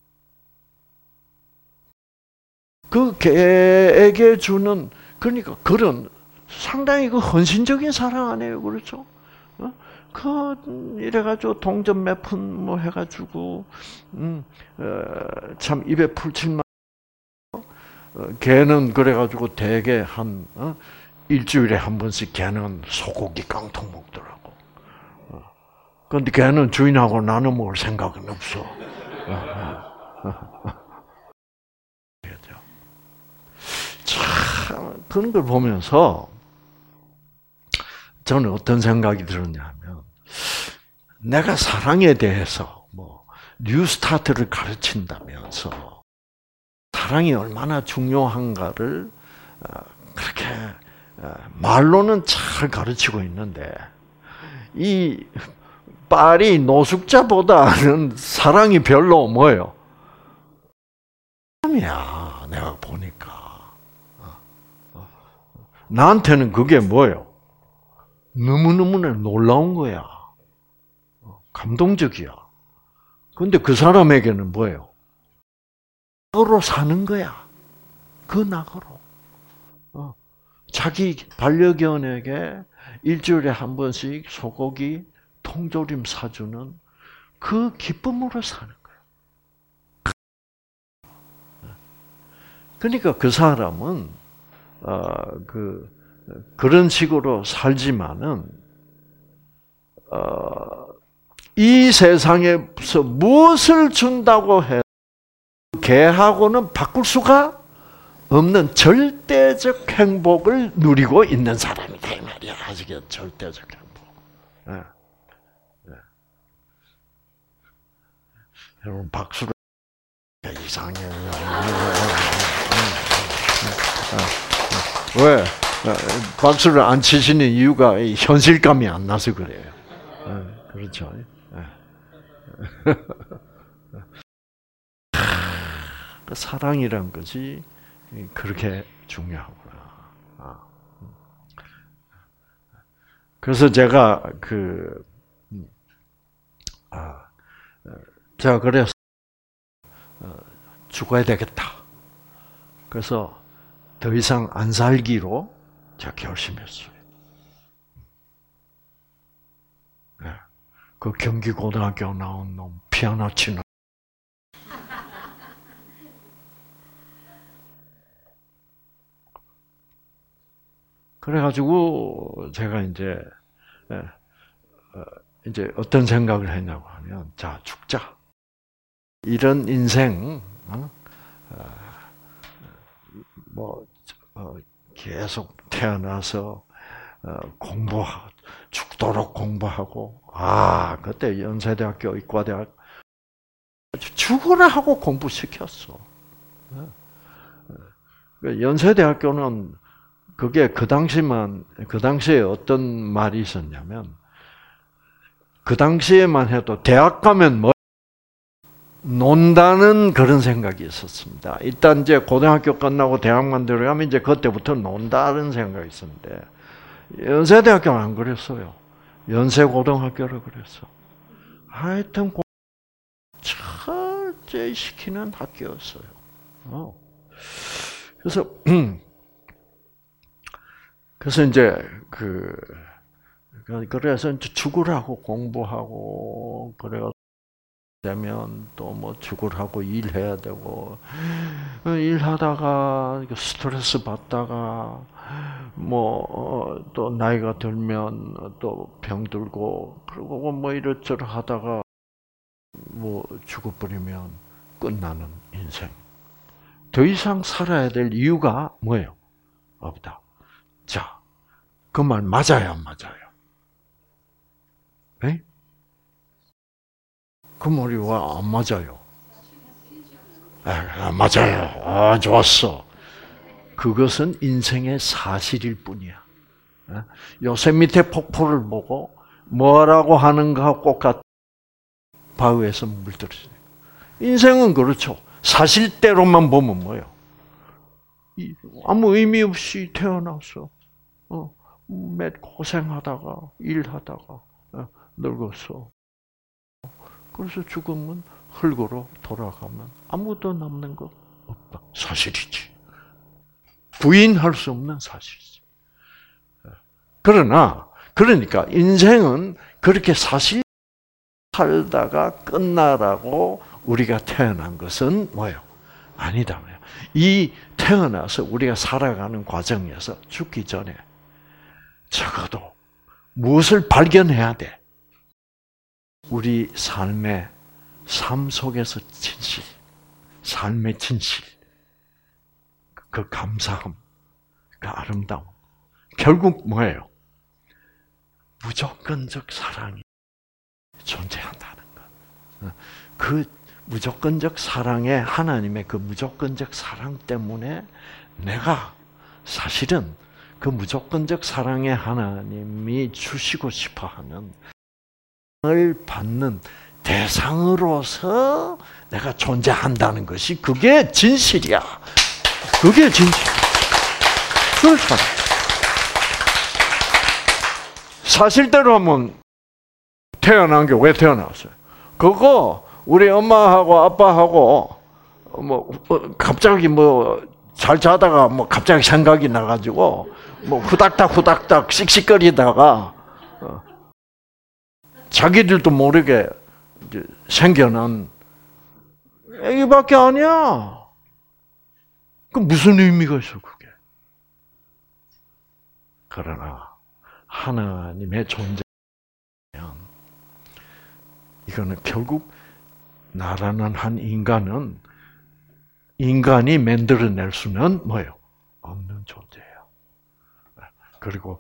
그 개에게 주는, 그러니까 그런 상당히 그 헌신적인 사랑 아니에요, 그렇죠? 이래가지고 동전 몇 푼 뭐 해가지고 참 입에 풀칠만. 개는 그래가지고 대개 한 일주일에 한 번씩 개는 소고기 깡통 먹더라고. 그런데 개는 주인하고 나눠 먹을 생각은 없어. 참 그런 걸 보면서 저는 어떤 생각이 들었냐면, 내가 사랑에 대해서 뭐 뉴스타트를 가르친다면서 사랑이 얼마나 중요한가를 그렇게 말로는 잘 가르치고 있는데, 이 파리 노숙자보다는 사랑이 별로 뭐예요? 사람이야, 내가 보니까. 나한테는 그게 뭐예요? 너무너무나 놀라운 거야. 감동적이야. 근데 그 사람에게는 뭐예요? 낙으로 사는 거야. 그 낙으로. 자기 반려견에게 일주일에 한 번씩 소고기 통조림 사주는 그 기쁨으로 사는 거야. 그러니까 그 사람은 그런 식으로 살지만은 이 세상에서 무엇을 준다고 해 개하고는 바꿀 수가 없는 절대적 행복을 누리고 있는 사람이다 이 말이야. 아시겠죠? 절대적 행복. 네. 네. 여러분 박수를 이상해요. 왜? 박수를 안 치시는 이유가 현실감이 안 나서 그래요. 그렇죠. 사랑이란 것이 그렇게 중요하구나. 그래서 제가 제가 그래서 죽어야 되겠다. 그래서 더 이상 안 살기로 제가 결심했어요. 그 경기고등학교 나온 놈 피아노 치는. 그래가지고 제가 이제 어떤 생각을 했냐고 하면, 자 죽자. 이런 인생 계속 태어나서 공부하고 죽도록 공부하고, 그때 연세대학교 이과대학 죽으라 하고 공부시켰어. 연세대학교는 그게 그 당시에 어떤 말이 있었냐면, 그 당시에만 해도 대학 가면 뭐 논다는 그런 생각이 있었습니다. 일단 이제 고등학교 끝나고 대학만 들어가면 이제 그때부터 논다는 생각이 있었는데, 연세대학교는 안 그랬어요. 연세고등학교를 그랬어. 하여튼 철저시키는 학교였어요. 그래서 이제 그래서 이제 죽으라고 공부하고 그래가 되면 또 뭐 죽으라고 일해야 되고, 일하다가 스트레스 받다가 뭐 또 나이가 들면 또 병들고, 그리고 뭐 이것저것 하다가 뭐 죽어버리면 끝나는 인생. 더 이상 살아야 될 이유가 뭐예요? 없다. 자, 그 말 맞아요, 안 맞아요? 네? 그 말이 왜 안 맞아요? 맞아요. 좋았어. 그것은 인생의 사실일 뿐이야. 요세미테 폭포를 보고 뭐라고 하는가 똑같 바위에서 물들어요. 인생은 그렇죠. 사실대로만 보면 뭐예요? 아무 의미 없이 태어났어. 몇 고생하다가 일하다가 늙었어. 그래서 죽으면 흙으로 돌아가면 아무도 남는 거 없다. 사실이지. 부인할 수 없는 사실이지. 그러니까 인생은 그렇게 사실 살다가 끝나라고 우리가 태어난 것은 뭐예요? 아니다. 이 태어나서 우리가 살아가는 과정에서 죽기 전에 적어도 무엇을 발견해야 돼? 우리 삶 속에서 진실, 삶의 진실, 그 감사함, 그 아름다움. 결국 뭐예요? 무조건적 사랑이 존재한다는 것. 그 무조건적 사랑의 하나님의 그 무조건적 사랑 때문에 내가 사실은 그 무조건적 사랑의 하나님이 주시고 싶어하는 을 받는 대상으로서 내가 존재한다는 것이 그게 진실이야. 그게 진실. 그렇죠. 사실대로 하면 태어난 게 왜 태어났어요? 그거 우리 엄마하고 아빠하고 뭐 갑자기 뭐 잘 자다가 뭐 갑자기 생각이 나가지고 뭐 후닥닥 씩씩거리다가 자기들도 모르게 생겨난 애기밖에 아니야. 그 무슨 의미가 있어 그게? 그러나 하나님의 존재면 이거는 결국 나라는 한 인간이 만들어낼 수는 뭐예요? 없는 존재예요. 그리고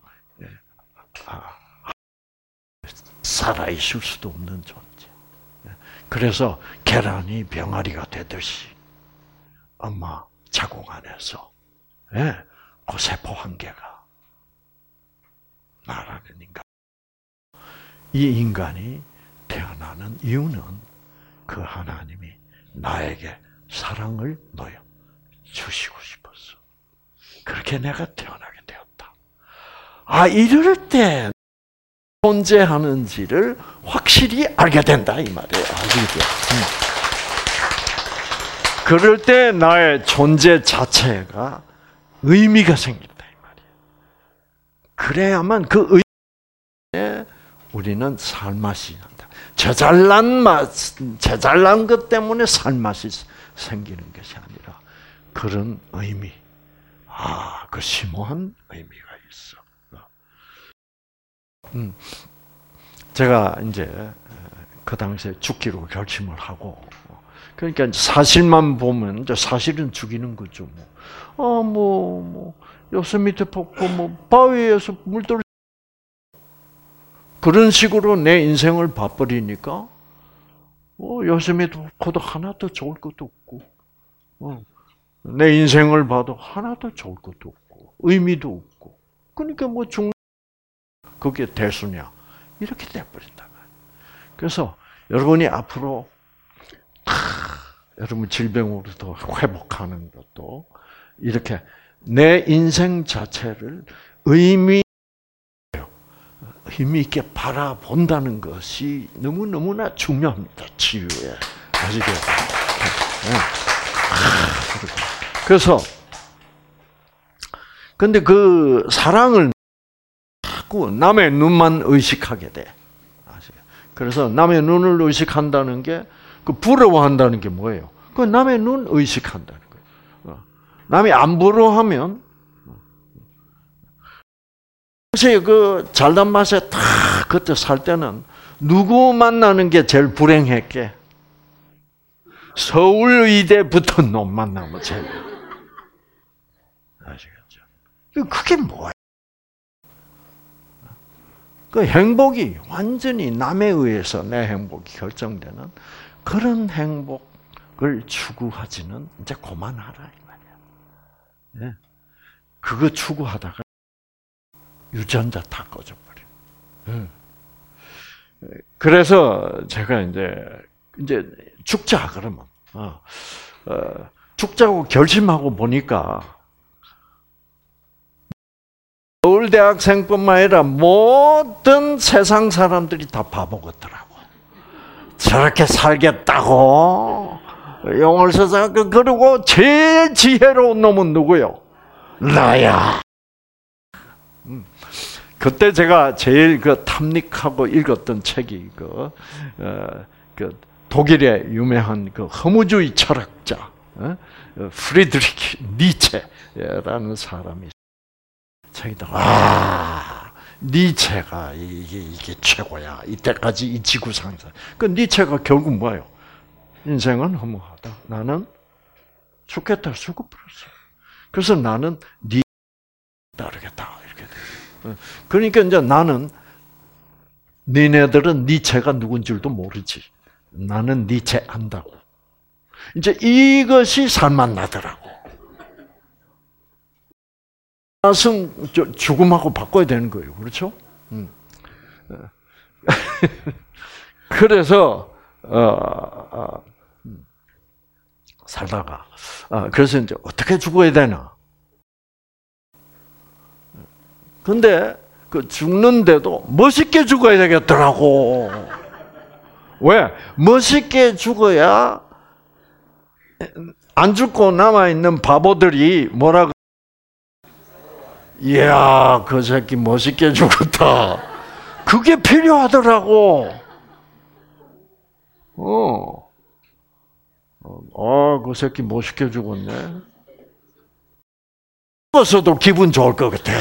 살아있을 수도 없는 존재. 그래서 계란이 병아리가 되듯이 엄마 자궁 안에서 그 세포 한 개가 나라는 인간. 이 인간이 태어나는 이유는 그 하나님이 나에게 사랑을 주시고 싶었어. 그렇게 내가 태어나게 되었다. 이럴 때 존재하는지를 확실히 알게 된다 이 말이에요. 아시겠죠? 그럴 때 나의 존재 자체가 의미가 생긴다 이 말이에요. 그래야만 그 의미에 우리는 살맛이 난다. 제잘난 것 때문에 살맛이 생기는 것이 아니라 그런 의미. 그 심오한 의미가 있어. 제가 이제 그 당시에 죽기로 결심을 하고, 그러니까 사실만 보면 이제 사실은 죽이는 거죠. 요세미테 폭포 바위에서 물들어 그런 식으로 내 인생을 봐버리니까 요세미테 폭포도 하나도 좋을 것도 없고, 내 인생을 봐도 하나도 좋을 것도 없고 의미도 없고, 그러니까 그게 대수냐 이렇게 돼버린다. 그래서 여러분이 앞으로 여러분 질병으로부터 회복하는 것도 이렇게 내 인생 자체를 의미 있게 바라본다는 것이 너무너무나 중요합니다. 치유에. 아시겠죠? 그래서 근데 그 사랑을 자꾸 남의 눈만 의식하게 돼. 그래서 남의 눈을 의식한다는 게 그 부러워한다는 게 뭐예요? 그 남의 눈 의식한다는 거예요. 남이 안 부러워하면 당시에 그 잘난 맛에 다 그때 살 때는 누구 만나는 게 제일 불행했게? 서울의대 붙은 놈 만나면 제일. 아시겠죠? 그게 뭐야? 그 행복이 완전히 남에 의해서 내 행복이 결정되는 그런 행복을 추구하지는 이제 그만하라 이 말이야. 그거 추구하다가 유전자 다 꺼져버려. 그래서 제가 이제 죽자 그러면 죽자고 결심하고 보니까 서울대학생뿐만 아니라 모든 세상 사람들이 다 바보 같더라고. 저렇게 살겠다고 용을 써서 그리고 제일 지혜로운 놈은 누구요? 나야. 그때 제가 제일 탐닉하고 읽었던 책이 그 독일의 유명한 그 허무주의 철학자 프리드리히 니체라는 사람이 책이다. 니체가 이게 최고야. 이때까지 이 지구상에서. 그 니체가 결국 뭐예요? 인생은 허무하다. 나는 죽겠다. 죽어버렸어. 그래서 나는 니 따르겠다. 이렇게 돼. 그러니까 이제 나는 니네들은 니체가 누군 줄도 모르지. 나는 니체 안다고. 이제 이것이 살맛나더라고. 죽음하고 바꿔야 되는 거예요. 그렇죠? 그래서 살다가 그래서 이제 어떻게 죽어야 되나? 근데 그 죽는데도 멋있게 죽어야 되겠더라고. 왜? 멋있게 죽어야 안 죽고 남아 있는 바보들이 뭐라고? 이야, 그 새끼 멋있게 죽었다. 그게 필요하더라고. 그 새끼 멋있게 죽었네. 죽었어도 기분 좋을 것 같아.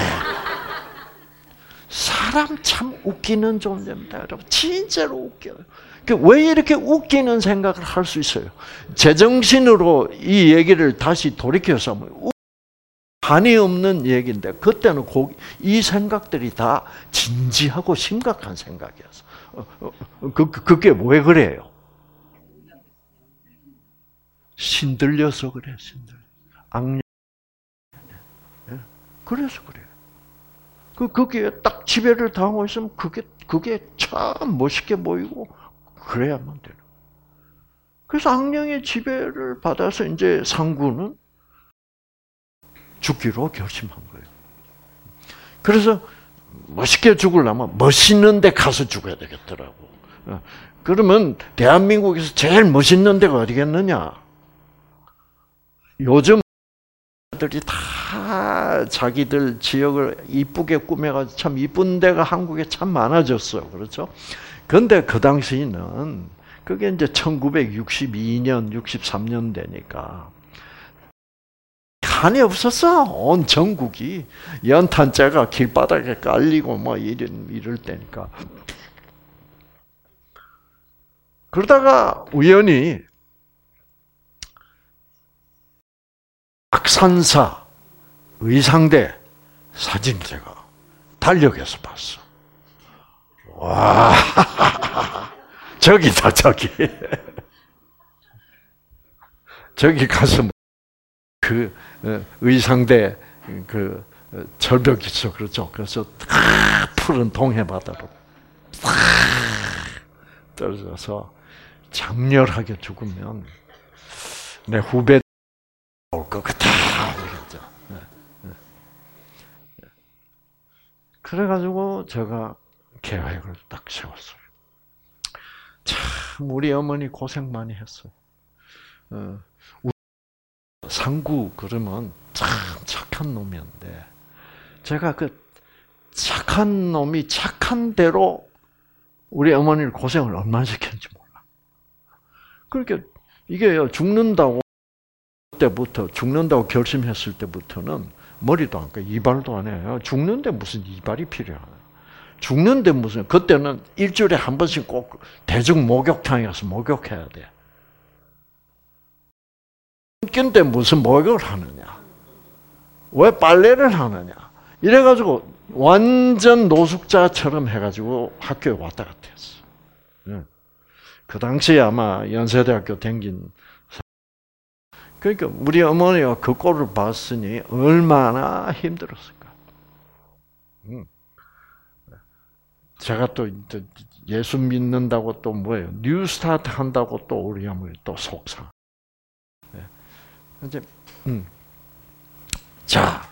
사람 참 웃기는 존재입니다, 여러분. 진짜로 웃겨요. 왜 이렇게 웃기는 생각을 할 수 있어요? 제정신으로 이 얘기를 다시 돌이켜서 한이 없는 얘기인데 그때는 이 생각들이 다 진지하고 심각한 생각이었어. 그게 왜 그래요? 신들려서 그래, 악령. 그래서 그래요. 거기에 딱 지배를 당하고 있으면 그게 참 멋있게 보이고 그래야만 되는. 그래서 악령의 지배를 받아서 이제 상구는 죽기로 결심한 거예요. 그래서 멋있게 죽으려면 멋있는 데 가서 죽어야 되겠더라고. 그러면 대한민국에서 제일 멋있는 데가 어디겠느냐? 요즘 들이 다 자기들 지역을 이쁘게 꾸며가지고 참 이쁜 데가 한국에 참 많아졌어. 그렇죠? 근데 그 당시에는 그게 이제 1962년, 63년 되니까 한이 없었어. 온 전국이 연탄재가 길바닥에 깔리고 뭐 이럴 때니까. 그러다가 우연히 박산사 의상대 사진을 제가 달력에서 봤어. 와, 저기다, 저기. 저기 가서 그 의상대 그 절벽이 있어. 그렇죠. 그래서 푸른 동해 바다로 떨어져서 장렬하게 죽으면 내 후배 올 것 같아. 그래가지고 제가 계획을 딱 세웠어요. 참 우리 어머니 고생 많이 했어요. 상구 그러면 참 착한 놈이었는데 제가 그 착한 놈이 착한 대로 우리 어머니를 고생을 얼마나 시켰는지 몰라. 그러니까 이게 죽는다고 때부터 죽는다고 결심했을 때부터는 머리도 안 까, 이발도 안 해요. 죽는데 무슨 이발이 필요하나? 죽는데 무슨 그때는 일주일에 한 번씩 꼭 대중 목욕탕에 가서 목욕해야 돼. 근데 무슨 목욕을 하느냐? 왜 빨래를 하느냐? 이래가지고 완전 노숙자처럼 해가지고 학교에 왔다 갔다 했어. 그 당시에 아마 연세대학교 댕긴 그러니까 우리 어머니가 그 꼴을 봤으니 얼마나 힘들었을까. 제가 또 예수 믿는다고 또 뭐예요? 뉴스타트 한다고 또 우리 어머니 또 속상. 이제 자,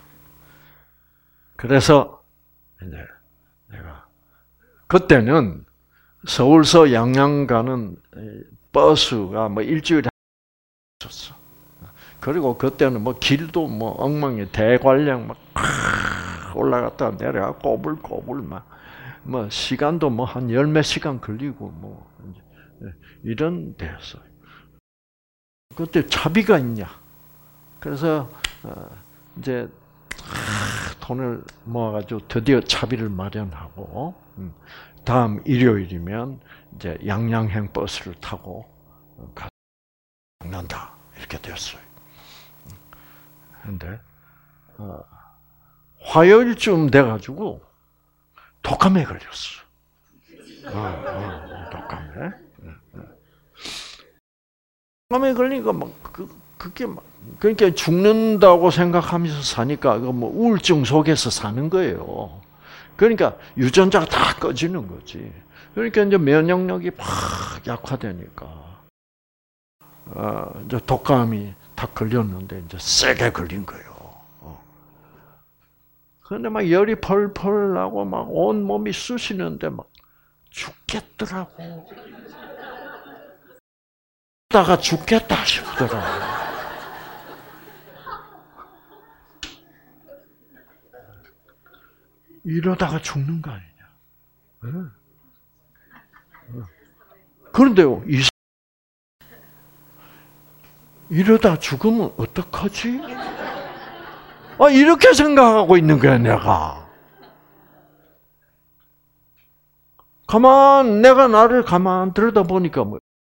그래서 이제 내가 그때는 서울서 양양 가는 버스가 뭐 일주일에 있었어. 그리고 그때는 뭐 길도 뭐 엉망이 대관령 막 올라갔다 내려가 꼬불꼬불 뭐 시간도 뭐 한 열 몇 시간 걸리고 뭐 이런 데였어요. 그때 차비가 있냐? 그래서 이제 돈을 모아가지고 드디어 차비를 마련하고 다음 일요일이면 이제 양양행 버스를 타고 간다 이렇게 되었어요. 근데 화요일쯤 돼가지고 독감에 걸렸어. 독감에. 독감에 걸리니까 그게 그러니까 죽는다고 생각하면서 사니까 뭐 우울증 속에서 사는 거예요. 그러니까 유전자가 다 꺼지는 거지. 그러니까 이제 면역력이 막 약화되니까 이제 독감이 다 걸렸는데 이제 세게 걸린 거예요. 그런데 막 열이 펄펄 나고 막 온 몸이 쑤시는데 막 죽겠더라고. 다가 죽겠다 싶더라고. 이러다가 죽는 거 아니냐. 그런데요, 이러다 죽으면 어떡하지? 이렇게 생각하고 있는 거야, 내가. 내가 나를 가만 들여다보니까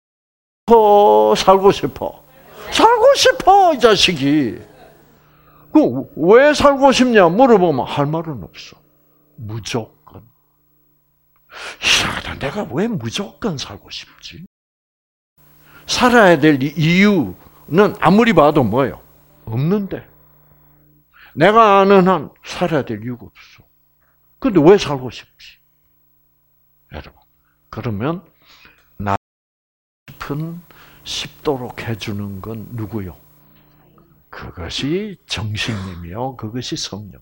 살고 싶어. 살고 싶어, 이 자식이. 왜 살고 싶냐 물어보면 할 말은 없어. 무조건. 이상하다. 내가 왜 무조건 살고 싶지? 살아야 될 이유는 아무리 봐도 뭐예요? 없는데. 내가 아는 한 살아야 될 이유가 없어. 근데 왜 살고 싶지? 여러분. 그러면 나 싶은 싶도록 해주는 건 누구요? 그것이 정신님이요. 그것이 성령님이야.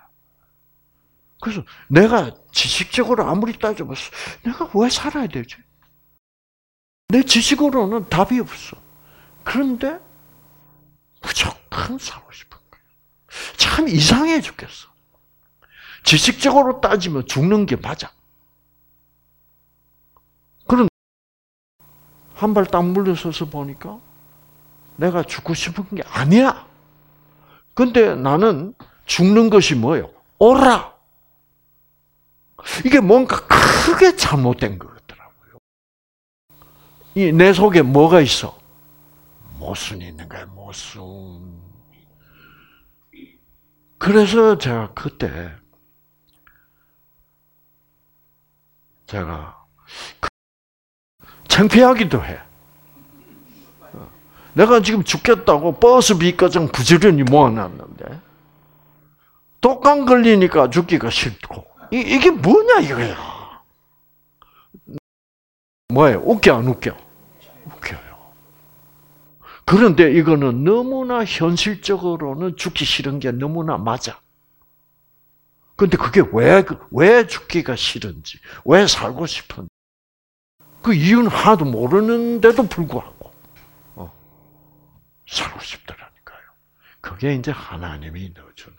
그래서 내가 지식적으로 아무리 따져봤어. 내가 왜 살아야 되지? 내 지식으로는 답이 없어. 그런데 무조건 살고 싶은 거야. 참 이상해 죽겠어. 지식적으로 따지면 죽는 게 맞아. 그런데 한 발 딱 물러서서 보니까 내가 죽고 싶은 게 아니야. 근데 나는 죽는 것이 뭐예요? 옳아. 이게 뭔가 크게 잘못된 것 같더라고요. 내 속에 뭐가 있어? 모순이 있는 거야, 모순. 그래서 제가 그때 창피하기도 해. 내가 지금 죽겠다고 버스비까지 부지런히 모아놨는데 독감 걸리니까 죽기가 싫고 이게 뭐냐 이거야. 뭐예요? 웃겨 안 웃겨? 웃겨요. 그런데 이거는 너무나 현실적으로는 죽기 싫은 게 너무나 맞아. 근데 그게 왜 죽기가 싫은지, 왜 살고 싶은지 그 이유는 하나도 모르는데도 불구하고 살고 싶더라니까요. 그게 이제 하나님이 넣어주는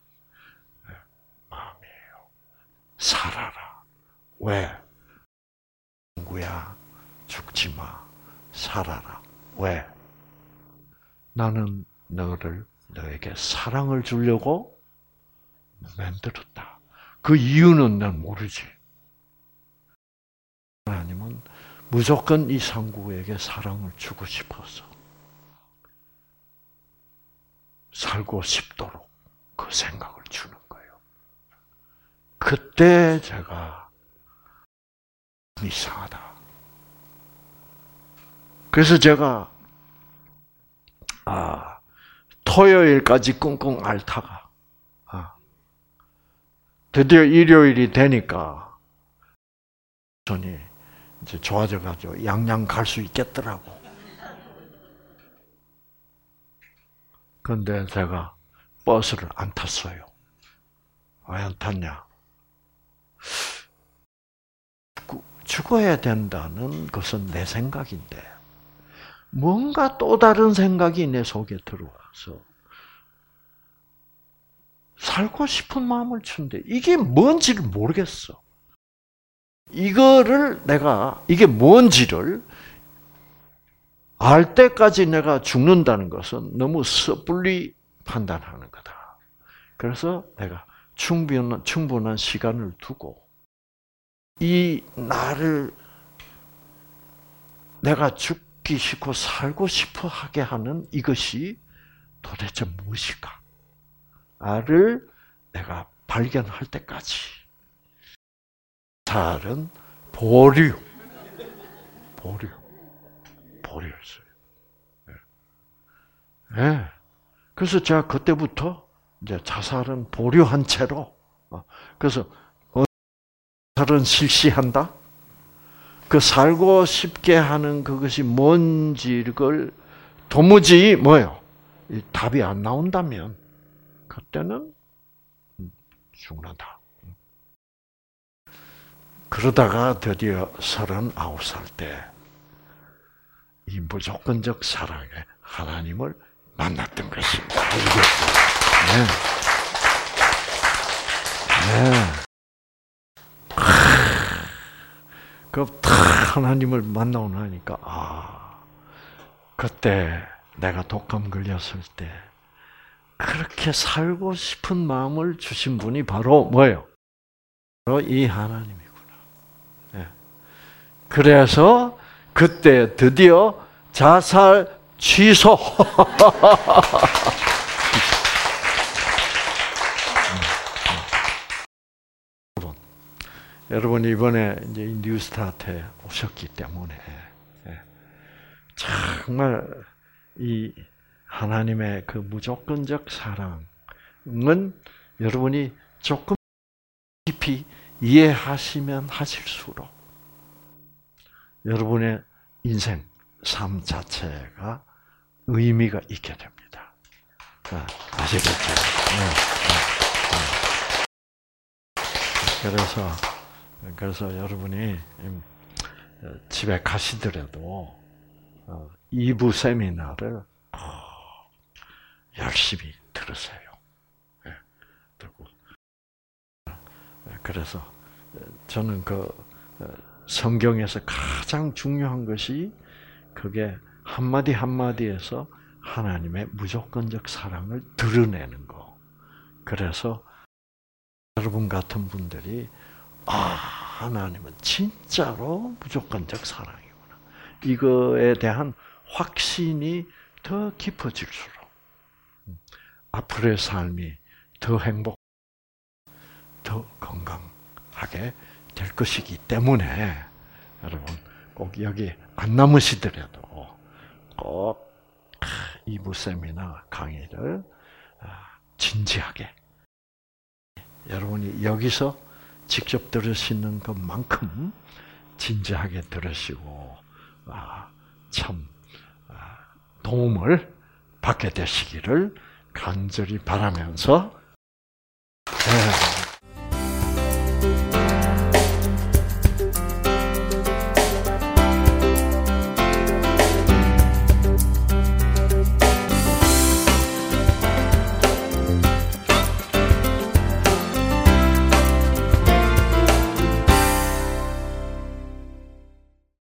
마음이에요. 살아라. 왜? 친구야, 죽지 마. 살아라. 왜? 나는 너에게 사랑을 주려고 만들었다. 그 이유는 난 모르지. 하나님은 무조건 이 상구에게 사랑을 주고 싶어서 살고 싶도록 그 생각을 주는 거예요. 그때 제가 이상하다. 그래서 제가 토요일까지 끙끙 앓다가 드디어 일요일이 되니까 손이 이제 좋아져가지고 양양 갈 수 있겠더라고. 그런데 제가 버스를 안 탔어요. 왜 안 탔냐? 죽어야 된다는 것은 내 생각인데 뭔가 또 다른 생각이 내 속에 들어와서 살고 싶은 마음을 주는데 이게 뭔지를 모르겠어. 이게 뭔지를 알 때까지 내가 죽는다는 것은 너무 섣불리 판단하는 거다. 그래서 내가 충분한 시간을 두고 이 나를 내가 죽기 싫고 살고 싶어 하게 하는 이것이 도대체 무엇일까를 내가 발견할 때까지 자살은 보류였어요. 네. 그래서 제가 그때부터 이제 자살은 보류한 채로 그래서 자살은 실시한다. 그 살고 싶게 하는 그것이 뭔지를 도무지 답이 안 나온다면 그때는 죽는다. 그러다가 드디어 39살 때 이 무조건적 사랑의 하나님을 만났던 것입니다. 네. 그 하나님을 만나고 나니까 그때 내가 독감 걸렸을 때 그렇게 살고 싶은 마음을 주신 분이 바로 뭐예요? 바로 이 하나님이구나. 네. 그래서 그때 드디어 자살 취소. 여러분 이번에 이제 뉴스타트에 오셨기 때문에 정말 이 하나님의 그 무조건적 사랑은 여러분이 조금 깊이 이해하시면 하실수록 여러분의 인생, 삶 자체가 의미가 있게 됩니다. 아시겠죠? 그래서 여러분이 집에 가시더라도 2부 세미나를 열심히 들으세요. 그래서 저는 성경에서 가장 중요한 것이 그게 한마디 한마디에서 하나님의 무조건적 사랑을 드러내는 거. 그래서 여러분 같은 분들이 하나님은 진짜로 무조건적 사랑이구나. 이거에 대한 확신이 더 깊어질수록 앞으로의 삶이 더 더 건강하게 될 것이기 때문에 여러분 꼭 여기 안 남으시더라도 꼭 2부 세미나 강의를 진지하게 여러분이 여기서 직접 들으시는 것만큼 진지하게 들으시고 참 도움을 받게 되시기를 간절히 바라면서